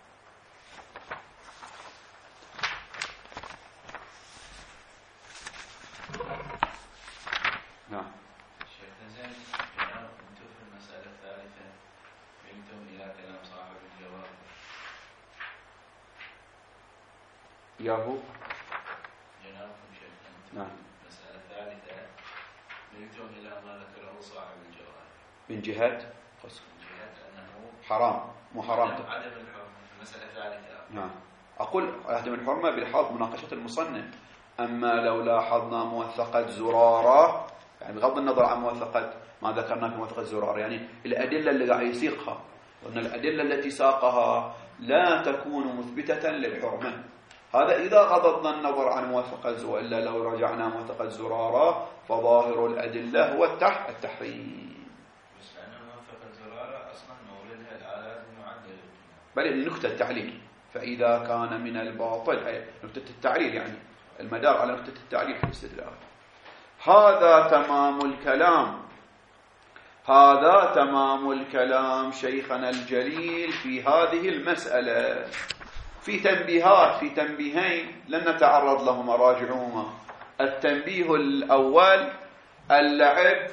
نعم. شيخنا زين أنتم في المسألة الثالثة ملتم إلى كلام صاحب الجواب. ياهو. جنابكم شيخنا. نعم. المسألة الثالثة ملتم إلى ما ذكره صاحب الجواب. من جهة أنه حرام مو حرام. عدم الحرمة في المسألة الثالثة. نعم. أقول عدم الحرمة بلحاظ مناقشة المصنف. أما لو لاحظنا موثقة زرارة يعني بغض النظر عن موثقة ما ذكرنا في موثقة زرارة يعني الأدلة اللي قاعد يسيقها، وأن الأدلة التي ساقها لا تكون مثبتة للحرمة. هذا إذا غضضنا النظر عن موثقة زرارة، إلا لو رجعنا موثقة زرارة فظاهر الأدلة هو التحريم. بس لأن موثقة زرارة أصلا موردها الآلات المعدلة. بل النكتة التعليل، فإذا كان من الباطل أي نكتة التعليل يعني المدار على نكتة التعليل في الاستدلال. هذا تمام الكلام شيخنا الجليل في هذه المسألة. في تنبيهين لن نتعرض لهما، راجعوهما. التنبيه الأول اللعب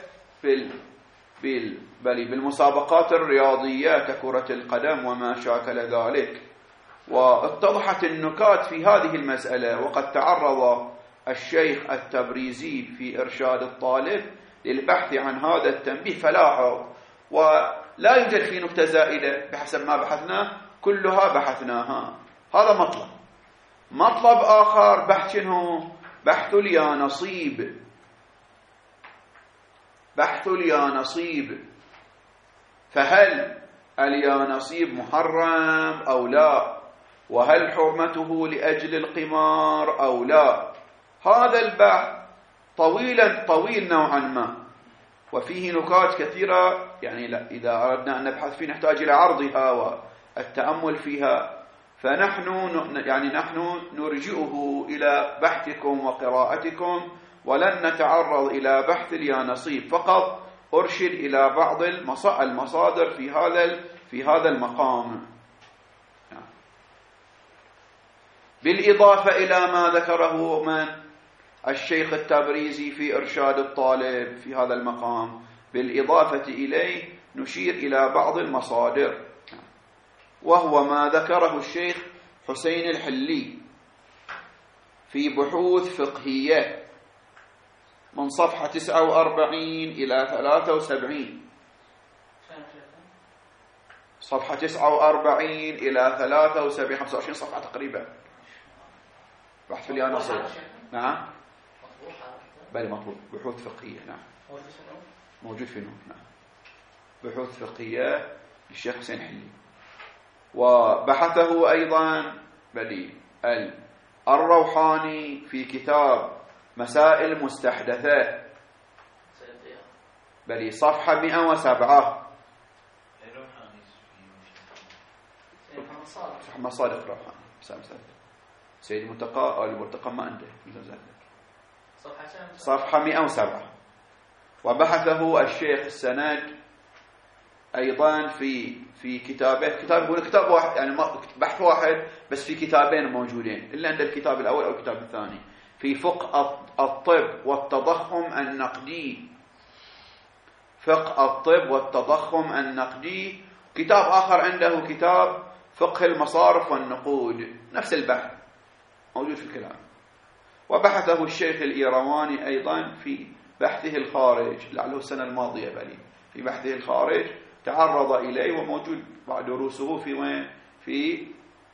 بالمسابقات الرياضية ككرة القدم وما شاكل ذلك، واتضحت النكات في هذه المسألة. وقد تعرض الشيخ التبريزي في إرشاد الطالب للبحث عن هذا التنبيه فلاحظ، ولا يوجد في نكتة زائدة بحسب ما بحثناه، كلها بحثناها. هذا مطلب آخر بحث اليانصيب. فهل اليانصيب محرم أو لا؟ وهل حرمته لأجل القمار أو لا؟ هذا البحث طويل نوعا ما، وفيه نكات كثيرة يعني إذا أردنا أن نبحث فيه نحتاج إلى عرضها والتأمل فيها. فنحن نرجئه إلى بحثكم وقراءتكم، ولن نتعرض إلى بحث اليانصيب، فقط أرشد إلى بعض المصادر في هذا المقام، بالإضافة إلى ما ذكره من الشيخ التبريزي في إرشاد الطالب في هذا المقام. بالإضافة إليه نشير إلى بعض المصادر، وهو ما ذكره الشيخ حسين الحلي في بحوث فقهية من صفحة 49 إلى 73. صفحة 49 إلى 73 25 صفحة تقريبا، بحث في اليانصيب. نعم بل مطلوب بحوث فقهية. نعم موجود في نون. نعم بحوث فقهية للشيخ حسين الحلي. وبحثه أيضا الروحاني في كتاب مسائل مستحدثة صفحة 107. مصادق روحاني سيد المنتقى المرتقى ما عنده صفحة 107. وبحثه الشيخ السند أيضا في كتاب واحد يعني بحث واحد بس في كتابين موجودين، إلا عند الكتاب الأول أو الكتاب الثاني، في فقه الطب والتضخم النقدي. فقه الطب والتضخم النقدي. كتاب آخر عنده كتاب فقه المصارف والنقود، نفس البحث موجود في الكلام. وبحثه الشيخ الإيرواني أيضا في بحثه الخارج لعله السنة الماضية في بحثه الخارج تعرض إليه وموجود بعد دروسه في وين؟ في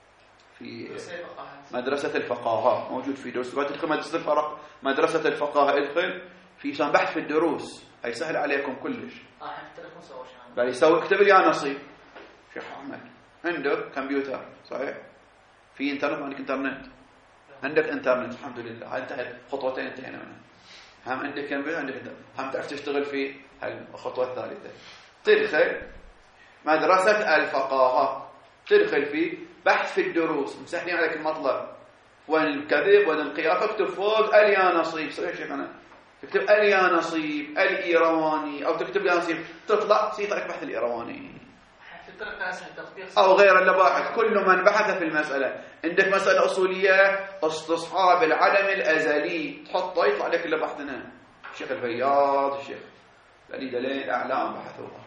مدرسة الفقاهة، موجود في دروس. تدخل مدرسة الفقاهة ادخل في بحث في الدروس، أي سهل عليكم كلش. بل اكتب لي يا نصيب شيخ أحمد، عندك كمبيوتر صحيح؟ في انترنت؟ عندك انترنت؟ عندك انترنت الحمد لله، انتهت خطوتين انتهينا منها. هم عندك كمبيوتر، عندك انترنت، هم تعرف تشتغل في الخطوة الثالثة. تدخل مدرسة الفقاهة، تدخل في بحث في الدروس، مسهلين عليك المطلب، وين الكذب وين القيافة، اكتب فوق اليا نصيب. صحيح شيخ أنا تكتب اليا نصيب الإيرواني، أو تكتب يا نصيب تطلع سيطرك بحث الإيرواني أو غير اللباحث. كل من بحث في المسألة، عندك مسألة أصولية استصحاب العدم الأزلي، تحطه يطلع لك اللي بحثنا الشيخ الفياض، الشيخ الذي دليل الأعلام بحثوها.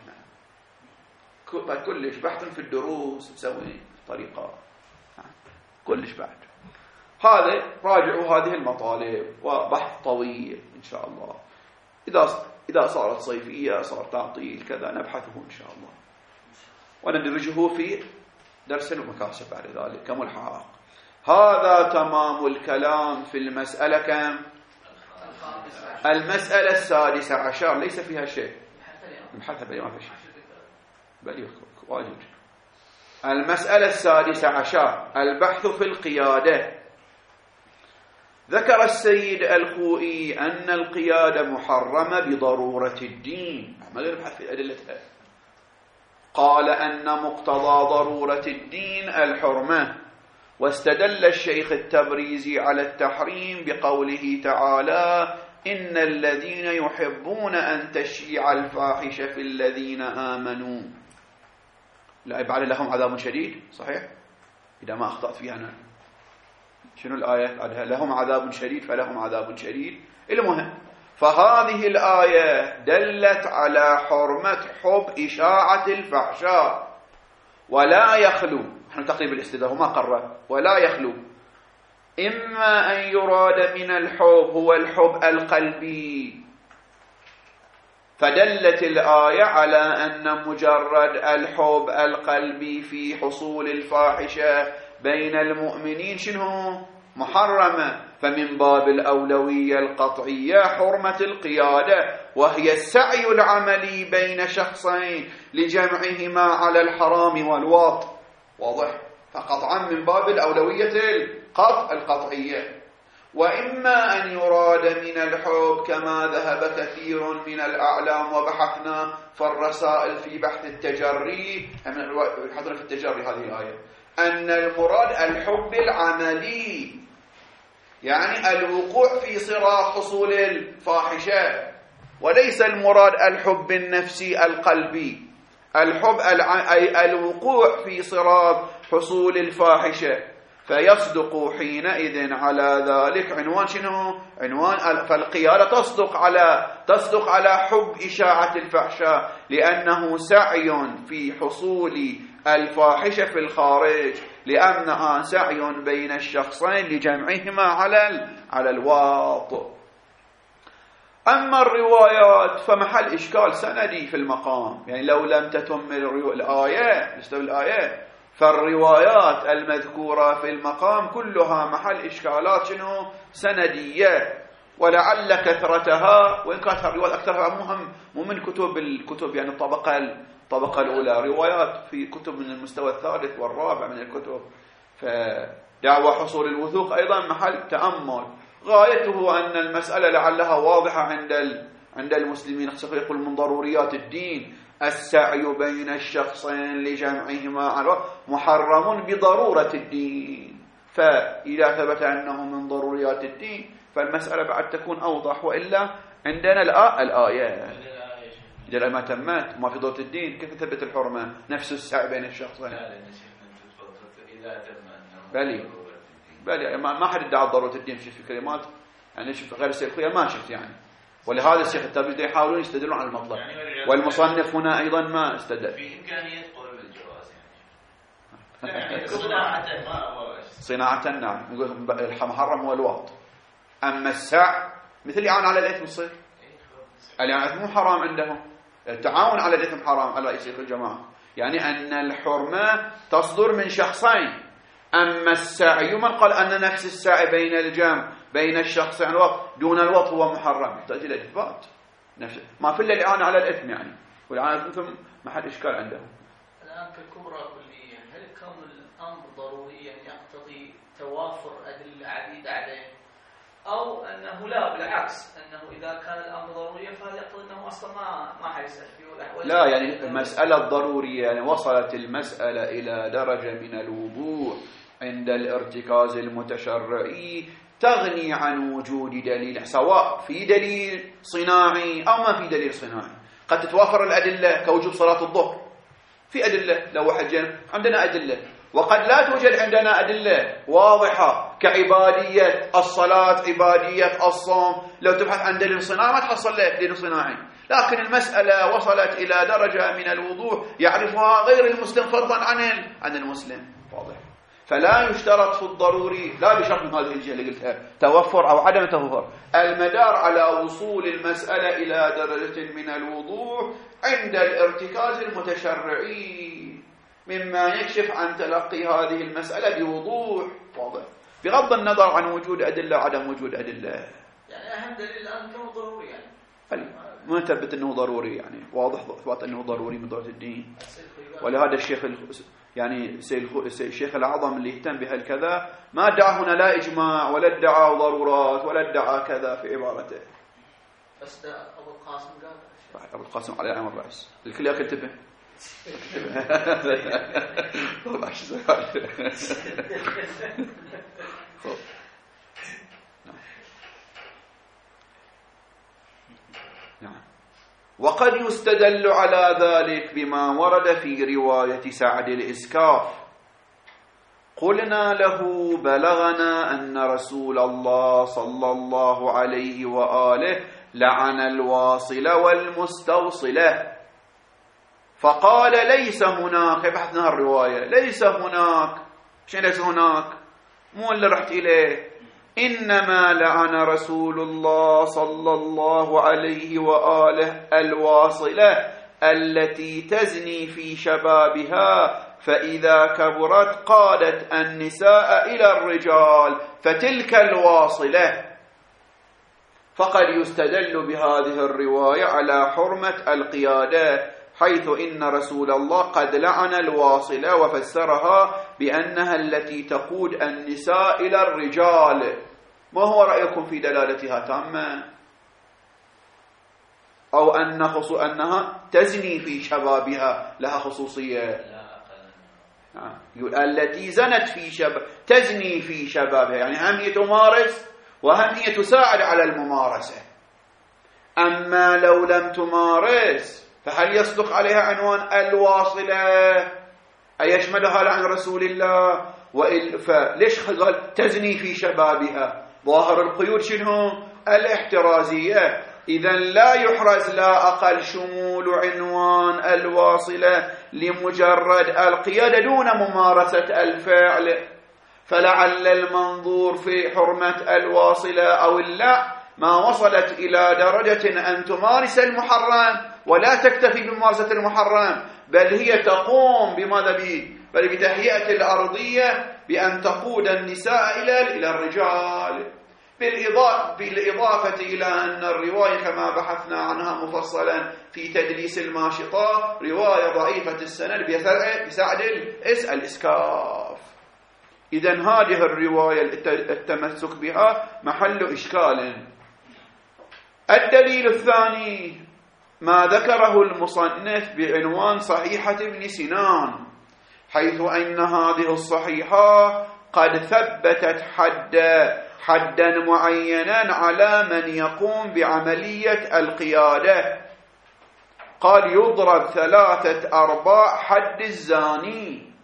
كلش بحث في الدروس تسوي طريقة كلش بعد. هذا راجعوا هذه المطالب، وبحث طويل إن شاء الله. إذا صارت صيفية صار تعطيل كذا نبحثه إن شاء الله، وندرجه في درس المكاسب بعد ذلك كملحق. هذا تمام الكلام في المسألة كم؟ المسألة السادسة عشر، ليس فيها شيء نبحثها بل ما في شيء بل واجد. المسألة السادسة عشر البحث في القيادة. ذكر السيد الخوئي أن القيادة محرمة بضرورة الدين. ما نبحث في أدلتها. قال أن مقتضى ضرورة الدين الحرمة، واستدل الشيخ التبريزي على التحريم بقوله تعالى إن الذين يحبون أن تشيع الفاحشة في الذين آمنوا لا يبعل لهم عذاب شديد. صحيح إذا ما أخطأت فيها أنا. شنو الآية بعدها؟ لهم عذاب شديد فلهم عذاب شديد. المهم، فهذه الآية دلت على حرمة حب إشاعة الفحشاء، ولا يخلو، نحن تقريب الاستدلال وما قرر، ولا يخلو إما أن يراد من الحب هو الحب القلبي، فدلت الآية على أن مجرد الحب القلبي في حصول الفاحشة بين المؤمنين شنو؟ محرمة. فمن باب الأولوية القطعية حرمة القيادة، وهي السعي العملي بين شخصين لجمعهما على الحرام والواط. واضح؟ فقطعا من باب الأولوية القطعية. وإما أن يراد من الحب كما ذهب كثير من الأعلام، وبحثنا في الرسائل في بحث التجري، حضرنا في التجري هذه الآية، أن المراد الحب العملي، يعني الوقوع في صراط حصول الفاحشة، وليس المراد الحب النفسي القلبي. الحب أي الوقوع في صراط حصول الفاحشة، فيصدق حينئذ على ذلك عنوان شنو؟ عنوان فالقيادة تصدق على حب إشاعة الفحشاء، لأنه سعي في حصول الفاحشة في الخارج، لأنها سعي بين الشخصين لجمعهما على الواط. أما الروايات فمحل إشكال سندي في المقام، يعني لو لم تتم الآية فالروايات المذكورة في المقام كلها محل إشكالات شنو؟ سندية. ولعل كثرتها، وإن كانت الروايات أكثرها مو من الكتب يعني الطبقة الأولى، روايات في كتب من المستوى الثالث والرابع من الكتب، فدعوى حصول الوثوق أيضا محل تأمل. غايته أن المسألة لعلها واضحة عند المسلمين، يقول من ضروريات الدين السعي بين الشخصين لجمعهما محرم بضرورة الدين، فإذا ثبت أنه من ضروريات الدين فالمسألة بعد تكون أوضح. وإلا عندنا الآية إذا ما تمت ما في ضرورة الدين كيف تثبت الحرمة؟ نفس السعي بين الشخصين. بلي ما حد ادعى ضرورة الدين في كلمات، يعني شوف غير السيد خويا ما شفت يعني. ولهذا الشيخ التبريزي يحاولون يستدلون على المطلب، والمصنف هنا أيضا ما استدل. في إمكانية قرب الجواز يعني صناعة نعم، يقول المحرم هو الواط. أما السع مثل يعان على الإثم الصير، الإعانة مو حرام عندهم، التعاون على الإثم حرام على رئيس الجماعة، يعني أن الحرمة تصدر من شخصين. أما السعي من قال أن نفس السعي بين الجمع بين الشخصين دون الوط هو محرم، يحتاج إلى إثبات ما في إلا الإعانة على الإثم يعني، والإعانة على الإثم ما حد إشكال عندهم. الآن كالكبرى كليا، هل كون الأمر ضروريا يقتضي توافر أدلة عديدة عليه، أو أنه لا بالعكس أنه إذا كان الأمر ضروريا فهذا يقتضي أنه أصلا ما حيسأل فيه لا، يعني المسألة الضرورية يعني وصلت المسألة إلى درجة من الوضوح عند الارتكاز المتشرعي تغني عن وجود دليل، سواء في دليل صناعي أو ما في دليل صناعي. قد تتوافر الأدلة كوجوب صلاة الظهر، في أدلة لو واحد عندنا أدلة، وقد لا توجد عندنا أدلة واضحة كعبادية الصلاة عبادية الصوم. لو تبحث عن دليل صناعي ما تحصل لك دليل صناعي، لكن المسألة وصلت إلى درجة من الوضوح يعرفها غير المسلم فرضا عن المسلم، واضح. فلا يشترط في الضروري، لا بشرط من هذه الجهة اللي قلتها توفر أو عدم توفر، المدار على وصول المسألة إلى درجة من الوضوح عند الارتكاز المتشرعي مما يكشف عن تلقي هذه المسألة بوضوح واضح، بغض النظر عن وجود أدلة وعدم وجود أدلة. يعني أهم دليل الآن أنه ضروري، يعني ما نثبت أنه ضروري، يعني واضح إثبات أنه ضروري من ضرورة الدين. ولهذا الشيخ يعني الشيخ الأعظم اللي يهتم بهالكذا ما ادعى هنا لا إجماع ولا ادعى ضرورات ولا ادعى كذا في عبارته. بس ده أبو القاسم قال، أبو القاسم على عين الرأس الكل يكتبه. والله شو نعم. وقد يستدل على ذلك بما ورد في رواية سعد الإسكاف. قلنا له بلغنا أن رسول الله صلى الله عليه وآله لعن الواصل والمستوصلة، فقال ليس هناك، بحثنا الرواية ليس هناك، شيء ليس هناك مو اللي رحت إليه، إنما لعن رسول الله صلى الله عليه وآله الواصلة التي تزني في شبابها فإذا كبرت قادت النساء إلى الرجال فتلك الواصلة. فقد يستدل بهذه الرواية على حرمة القيادة، حيث إن رسول الله قد لعن الواصلة وفسرها بأنها التي تقود النساء إلى الرجال. ما هو رأيكم في دلالتها تامة؟ أو أنها تزني في شبابها لها خصوصية؟ يقول التي زنت في تزني في شبابها، يعني هم هي تمارس وهم هي تساعد على الممارسة. أما لو لم تمارس فهل يصدق عليها عنوان الواصلة؟ أيشملها لعن رسول الله؟ فليش قال تزني في شبابها؟ ظاهر القيود شنو؟ الاحترازية. إذن لا يحرز لا أقل شمول عنوان الواصلة لمجرد القيادة دون ممارسة الفعل. فلعل المنظور في حرمة الواصلة أو لا ما وصلت إلى درجة أن تمارس المحرم ولا تكتفي بممارسة المحرم، بل هي تقوم بماذا بل بتهيئة الأرضية بأن تقود النساء إلى الرجال. بالإضافة إلى أن الرواية كما بحثنا عنها مفصلا في تدليس الماشطة رواية ضعيفة السند بسعد الإسكاف. إذن هذه الرواية التمسك بها محل إشكال. الدليل الثاني ما ذكره المصنف بعنوان صحيحة ابن سنان، حيث أن هذه الصحيحة قد ثبتت حدا معينا على من يقوم بعملية القيادة. قال يضرب 3/4 حد الزاني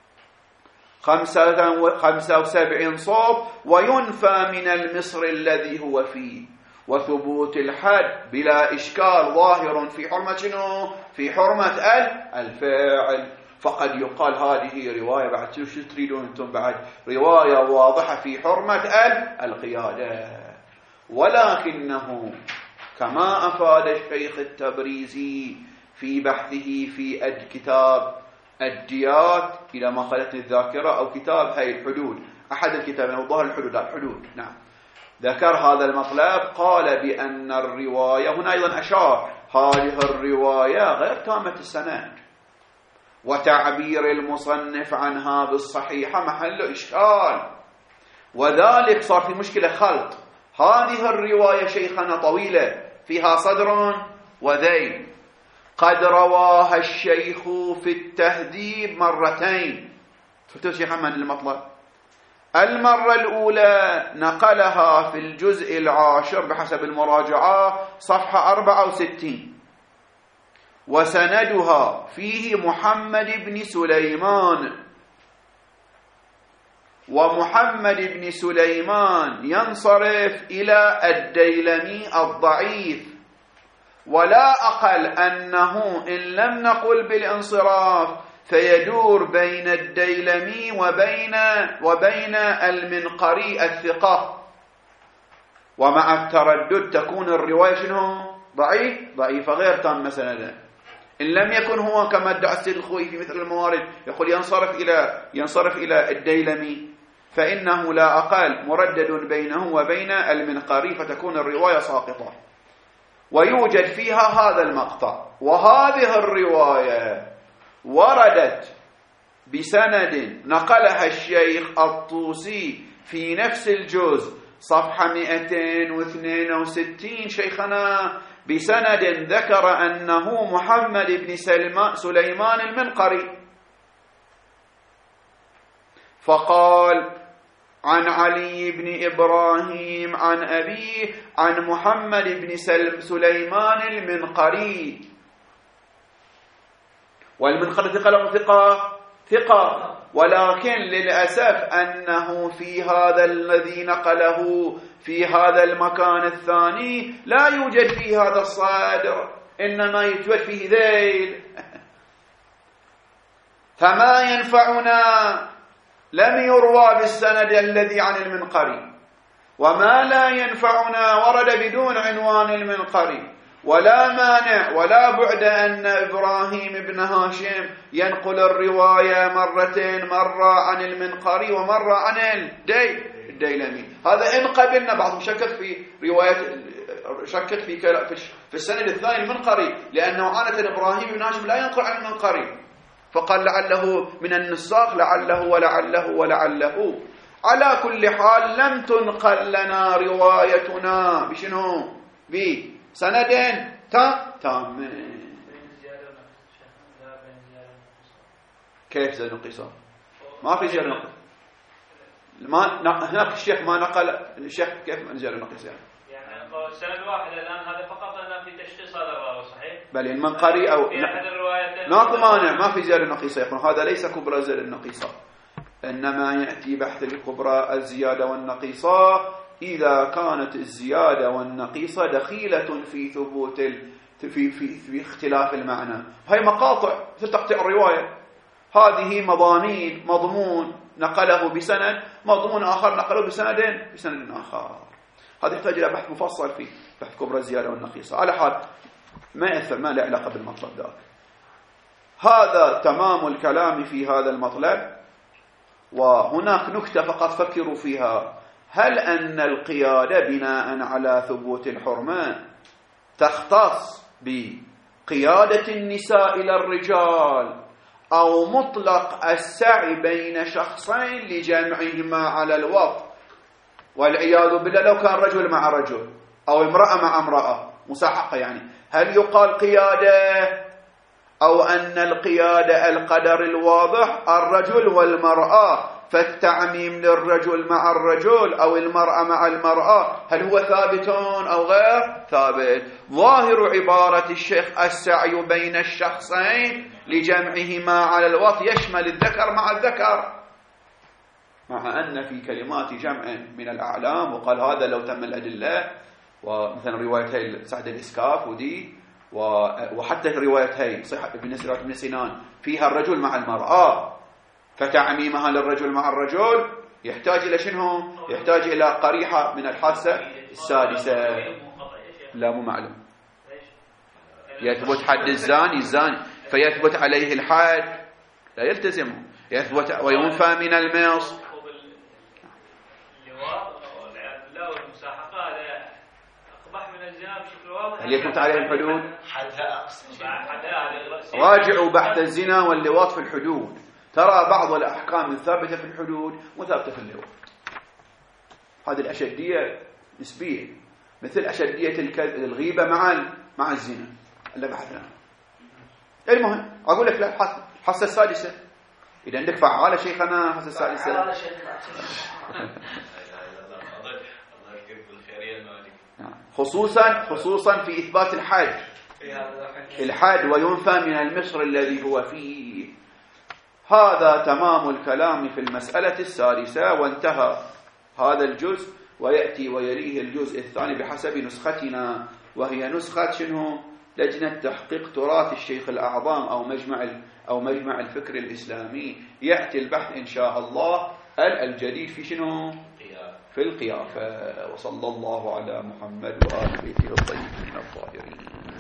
75 صوب وينفى من المصر الذي هو فيه، وثبوت الحد بلا إشكال ظاهر في حرمة شنو؟ في حرمة الفاعل. فقد يقال هذه رواية بعد شو تريدون أنتم بعد رواية واضحة في حرمة القيادة، ولكنه كما أفاد الشيخ التبريزي في بحثه في كتاب الديات إلى ما خلتني الذاكرة، أو كتاب هاي الحدود، أحد الكتابين، الظاهر الحدود، نعم، ذكر هذا المطلب. قال بأن الرواية، هنا أيضا أشار، هذه الرواية غير تامة السند، وتعبير المصنف عنها بالصحيحة محل إشكال، وذلك صار في مشكلة خلط. هذه الرواية شيخنا طويلة، فيها صدر وذيل، قد رواها الشيخ في التهذيب مرتين. شفتوا شيخ محمد المطلب؟ المرة الأولى نقلها في الجزء 10 بحسب المراجعة صفحة 64، وسندها فيه محمد بن سليمان، ومحمد بن سليمان ينصرف إلى الديلمي الضعيف، ولا أقل أنه إن لم نقل بالانصراف فيدور بين الديلمي وبين المنقري الثقة، ومع التردد تكون الرواية شنو؟ ضعيفة غير تامة سندا. إن لم يكن هو كما ادعى السيد الخوئي في مثل الموارد يقول ينصرف إلى الديلمي، فإنه لا أقل مردد بينه وبين المنقري، فتكون الرواية ساقطة. ويوجد فيها هذا المقطع، وهذه الرواية وردت بسند نقلها الشيخ الطوسي في نفس الجزء صفحة 262 شيخنا، بسند ذكر أنه محمد بن سليمان المنقري، فقال عن علي بن إبراهيم عن أبيه عن محمد بن سليمان المنقري. والمنقري ثقة، ولكن للأسف أنه في هذا الذي نقله في هذا المكان الثاني لا يوجد فيه هذا الصادر، إنما يوجد فيه ذيل. فما ينفعنا لم يروى بالسند الذي عن المنقري، وما لا ينفعنا ورد بدون عنوان المنقري، ولا مانع ولا بعد أن إبراهيم بن هاشم ينقل الرواية مرتين، مرة عن المنقري ومرة عن الديلمي. هذا إن قبلنا. بعضهم شكك في رواية، شكك في السند الثاني المنقري، لأنه عادة إبراهيم بن هاشم لا ينقل عن المنقري، فقال لعله من النساخ، لعله ولعله. على كل حال لم تنقل لنا روايتنا بشنو؟ بسند تام. كيف زيادة نقيصة؟ ما في زيادة نقيصة. هناك الشيخ ما نقل الشيخ كيف زيادة نقيصة يعني سند واحد الآن، هذا فقط أن في تشخيص هذا الراوي صحيح؟ بل المنقري أو في أحد الروايات ماكو مانع، ما في زيادة نقيصة. يقول هذا ليس كبرى زيادة النقيصة، إنما يأتي بحث الكبرى الزيادة والنقيصة إذا كانت الزيادة والنقيصة دخيلة في ثبوت في اختلاف المعنى. هاي مقاطع تقطع الرواية، هذه مضامين، مضمون نقله بسند، مضمون آخر نقله بسند آخر. هذا يحتاج إلى بحث مفصل في بحث كبرى الزيادة والنقيصة. على حال ما يأثر، ما له علاقة بالمطلب ذاك. هذا تمام الكلام في هذا المطلب. وهناك نكتة فقط فكروا فيها: هل أن القيادة بناء على ثبوت الحرمة تختص بقيادة النساء إلى الرجال، أو مطلق السعي بين شخصين لجمعهما على الوقت؟ والعياذ بالله لو كان رجل مع رجل أو امرأة مع امرأة مساحقة، يعني هل يقال قيادة، أو أن القيادة القدر الواضح الرجل والمرأة، فالتعميم للرجل مع الرجل أو المرأة مع المرأة هل هو ثابت أو غير ثابت؟ ظاهر عبارة الشيخ السعي بين الشخصين لجمعهما على الوقت يشمل الذكر مع الذكر، مع أن في كلمات جمع من الأعلام، وقال هذا لو تم الأدلة، ومثلا رواية سعد الإسكاف ودي، وحتى رواية هي صحة ابن سنان فيها الرجل مع المرأة، فتعميمها للرجل مع الرجل يحتاج إلى شنو؟ يحتاج إلى قريحة من الحاسة السادسة. لا مو معلوم. يثبت حد الزاني فيثبت عليه الحد لا يلتزمه، يثبت وينفى من المصر. هل يثبت عليه الحدود؟ راجعوا بحث الزنا واللواط في الحدود، ترى بعض الأحكام الثابتة في الحدود مثابتة في اللواط. هذه الأشدية نسبية، مثل أشدية الغيبة مع الزنا اللي بحثنا. المهم أقول لك لا، الحصة السادسة إذا عندك فعالة شيخنا الحصة السادسة خصوصا في إثبات الحد وينفى من المصر الذي هو فيه. هذا تمام الكلام في المسألة السادسة، وانتهى هذا الجزء، ويأتي ويليه الجزء الثاني بحسب نسختنا، وهي نسخة شنو؟ لجنة تحقيق تراث الشيخ الأعظم أو مجمع الفكر الإسلامي. يأتي البحث إن شاء الله الجديد في شنو؟ في القيافة. وصلى الله على محمد وآل بيته الطيبين الطاهرين.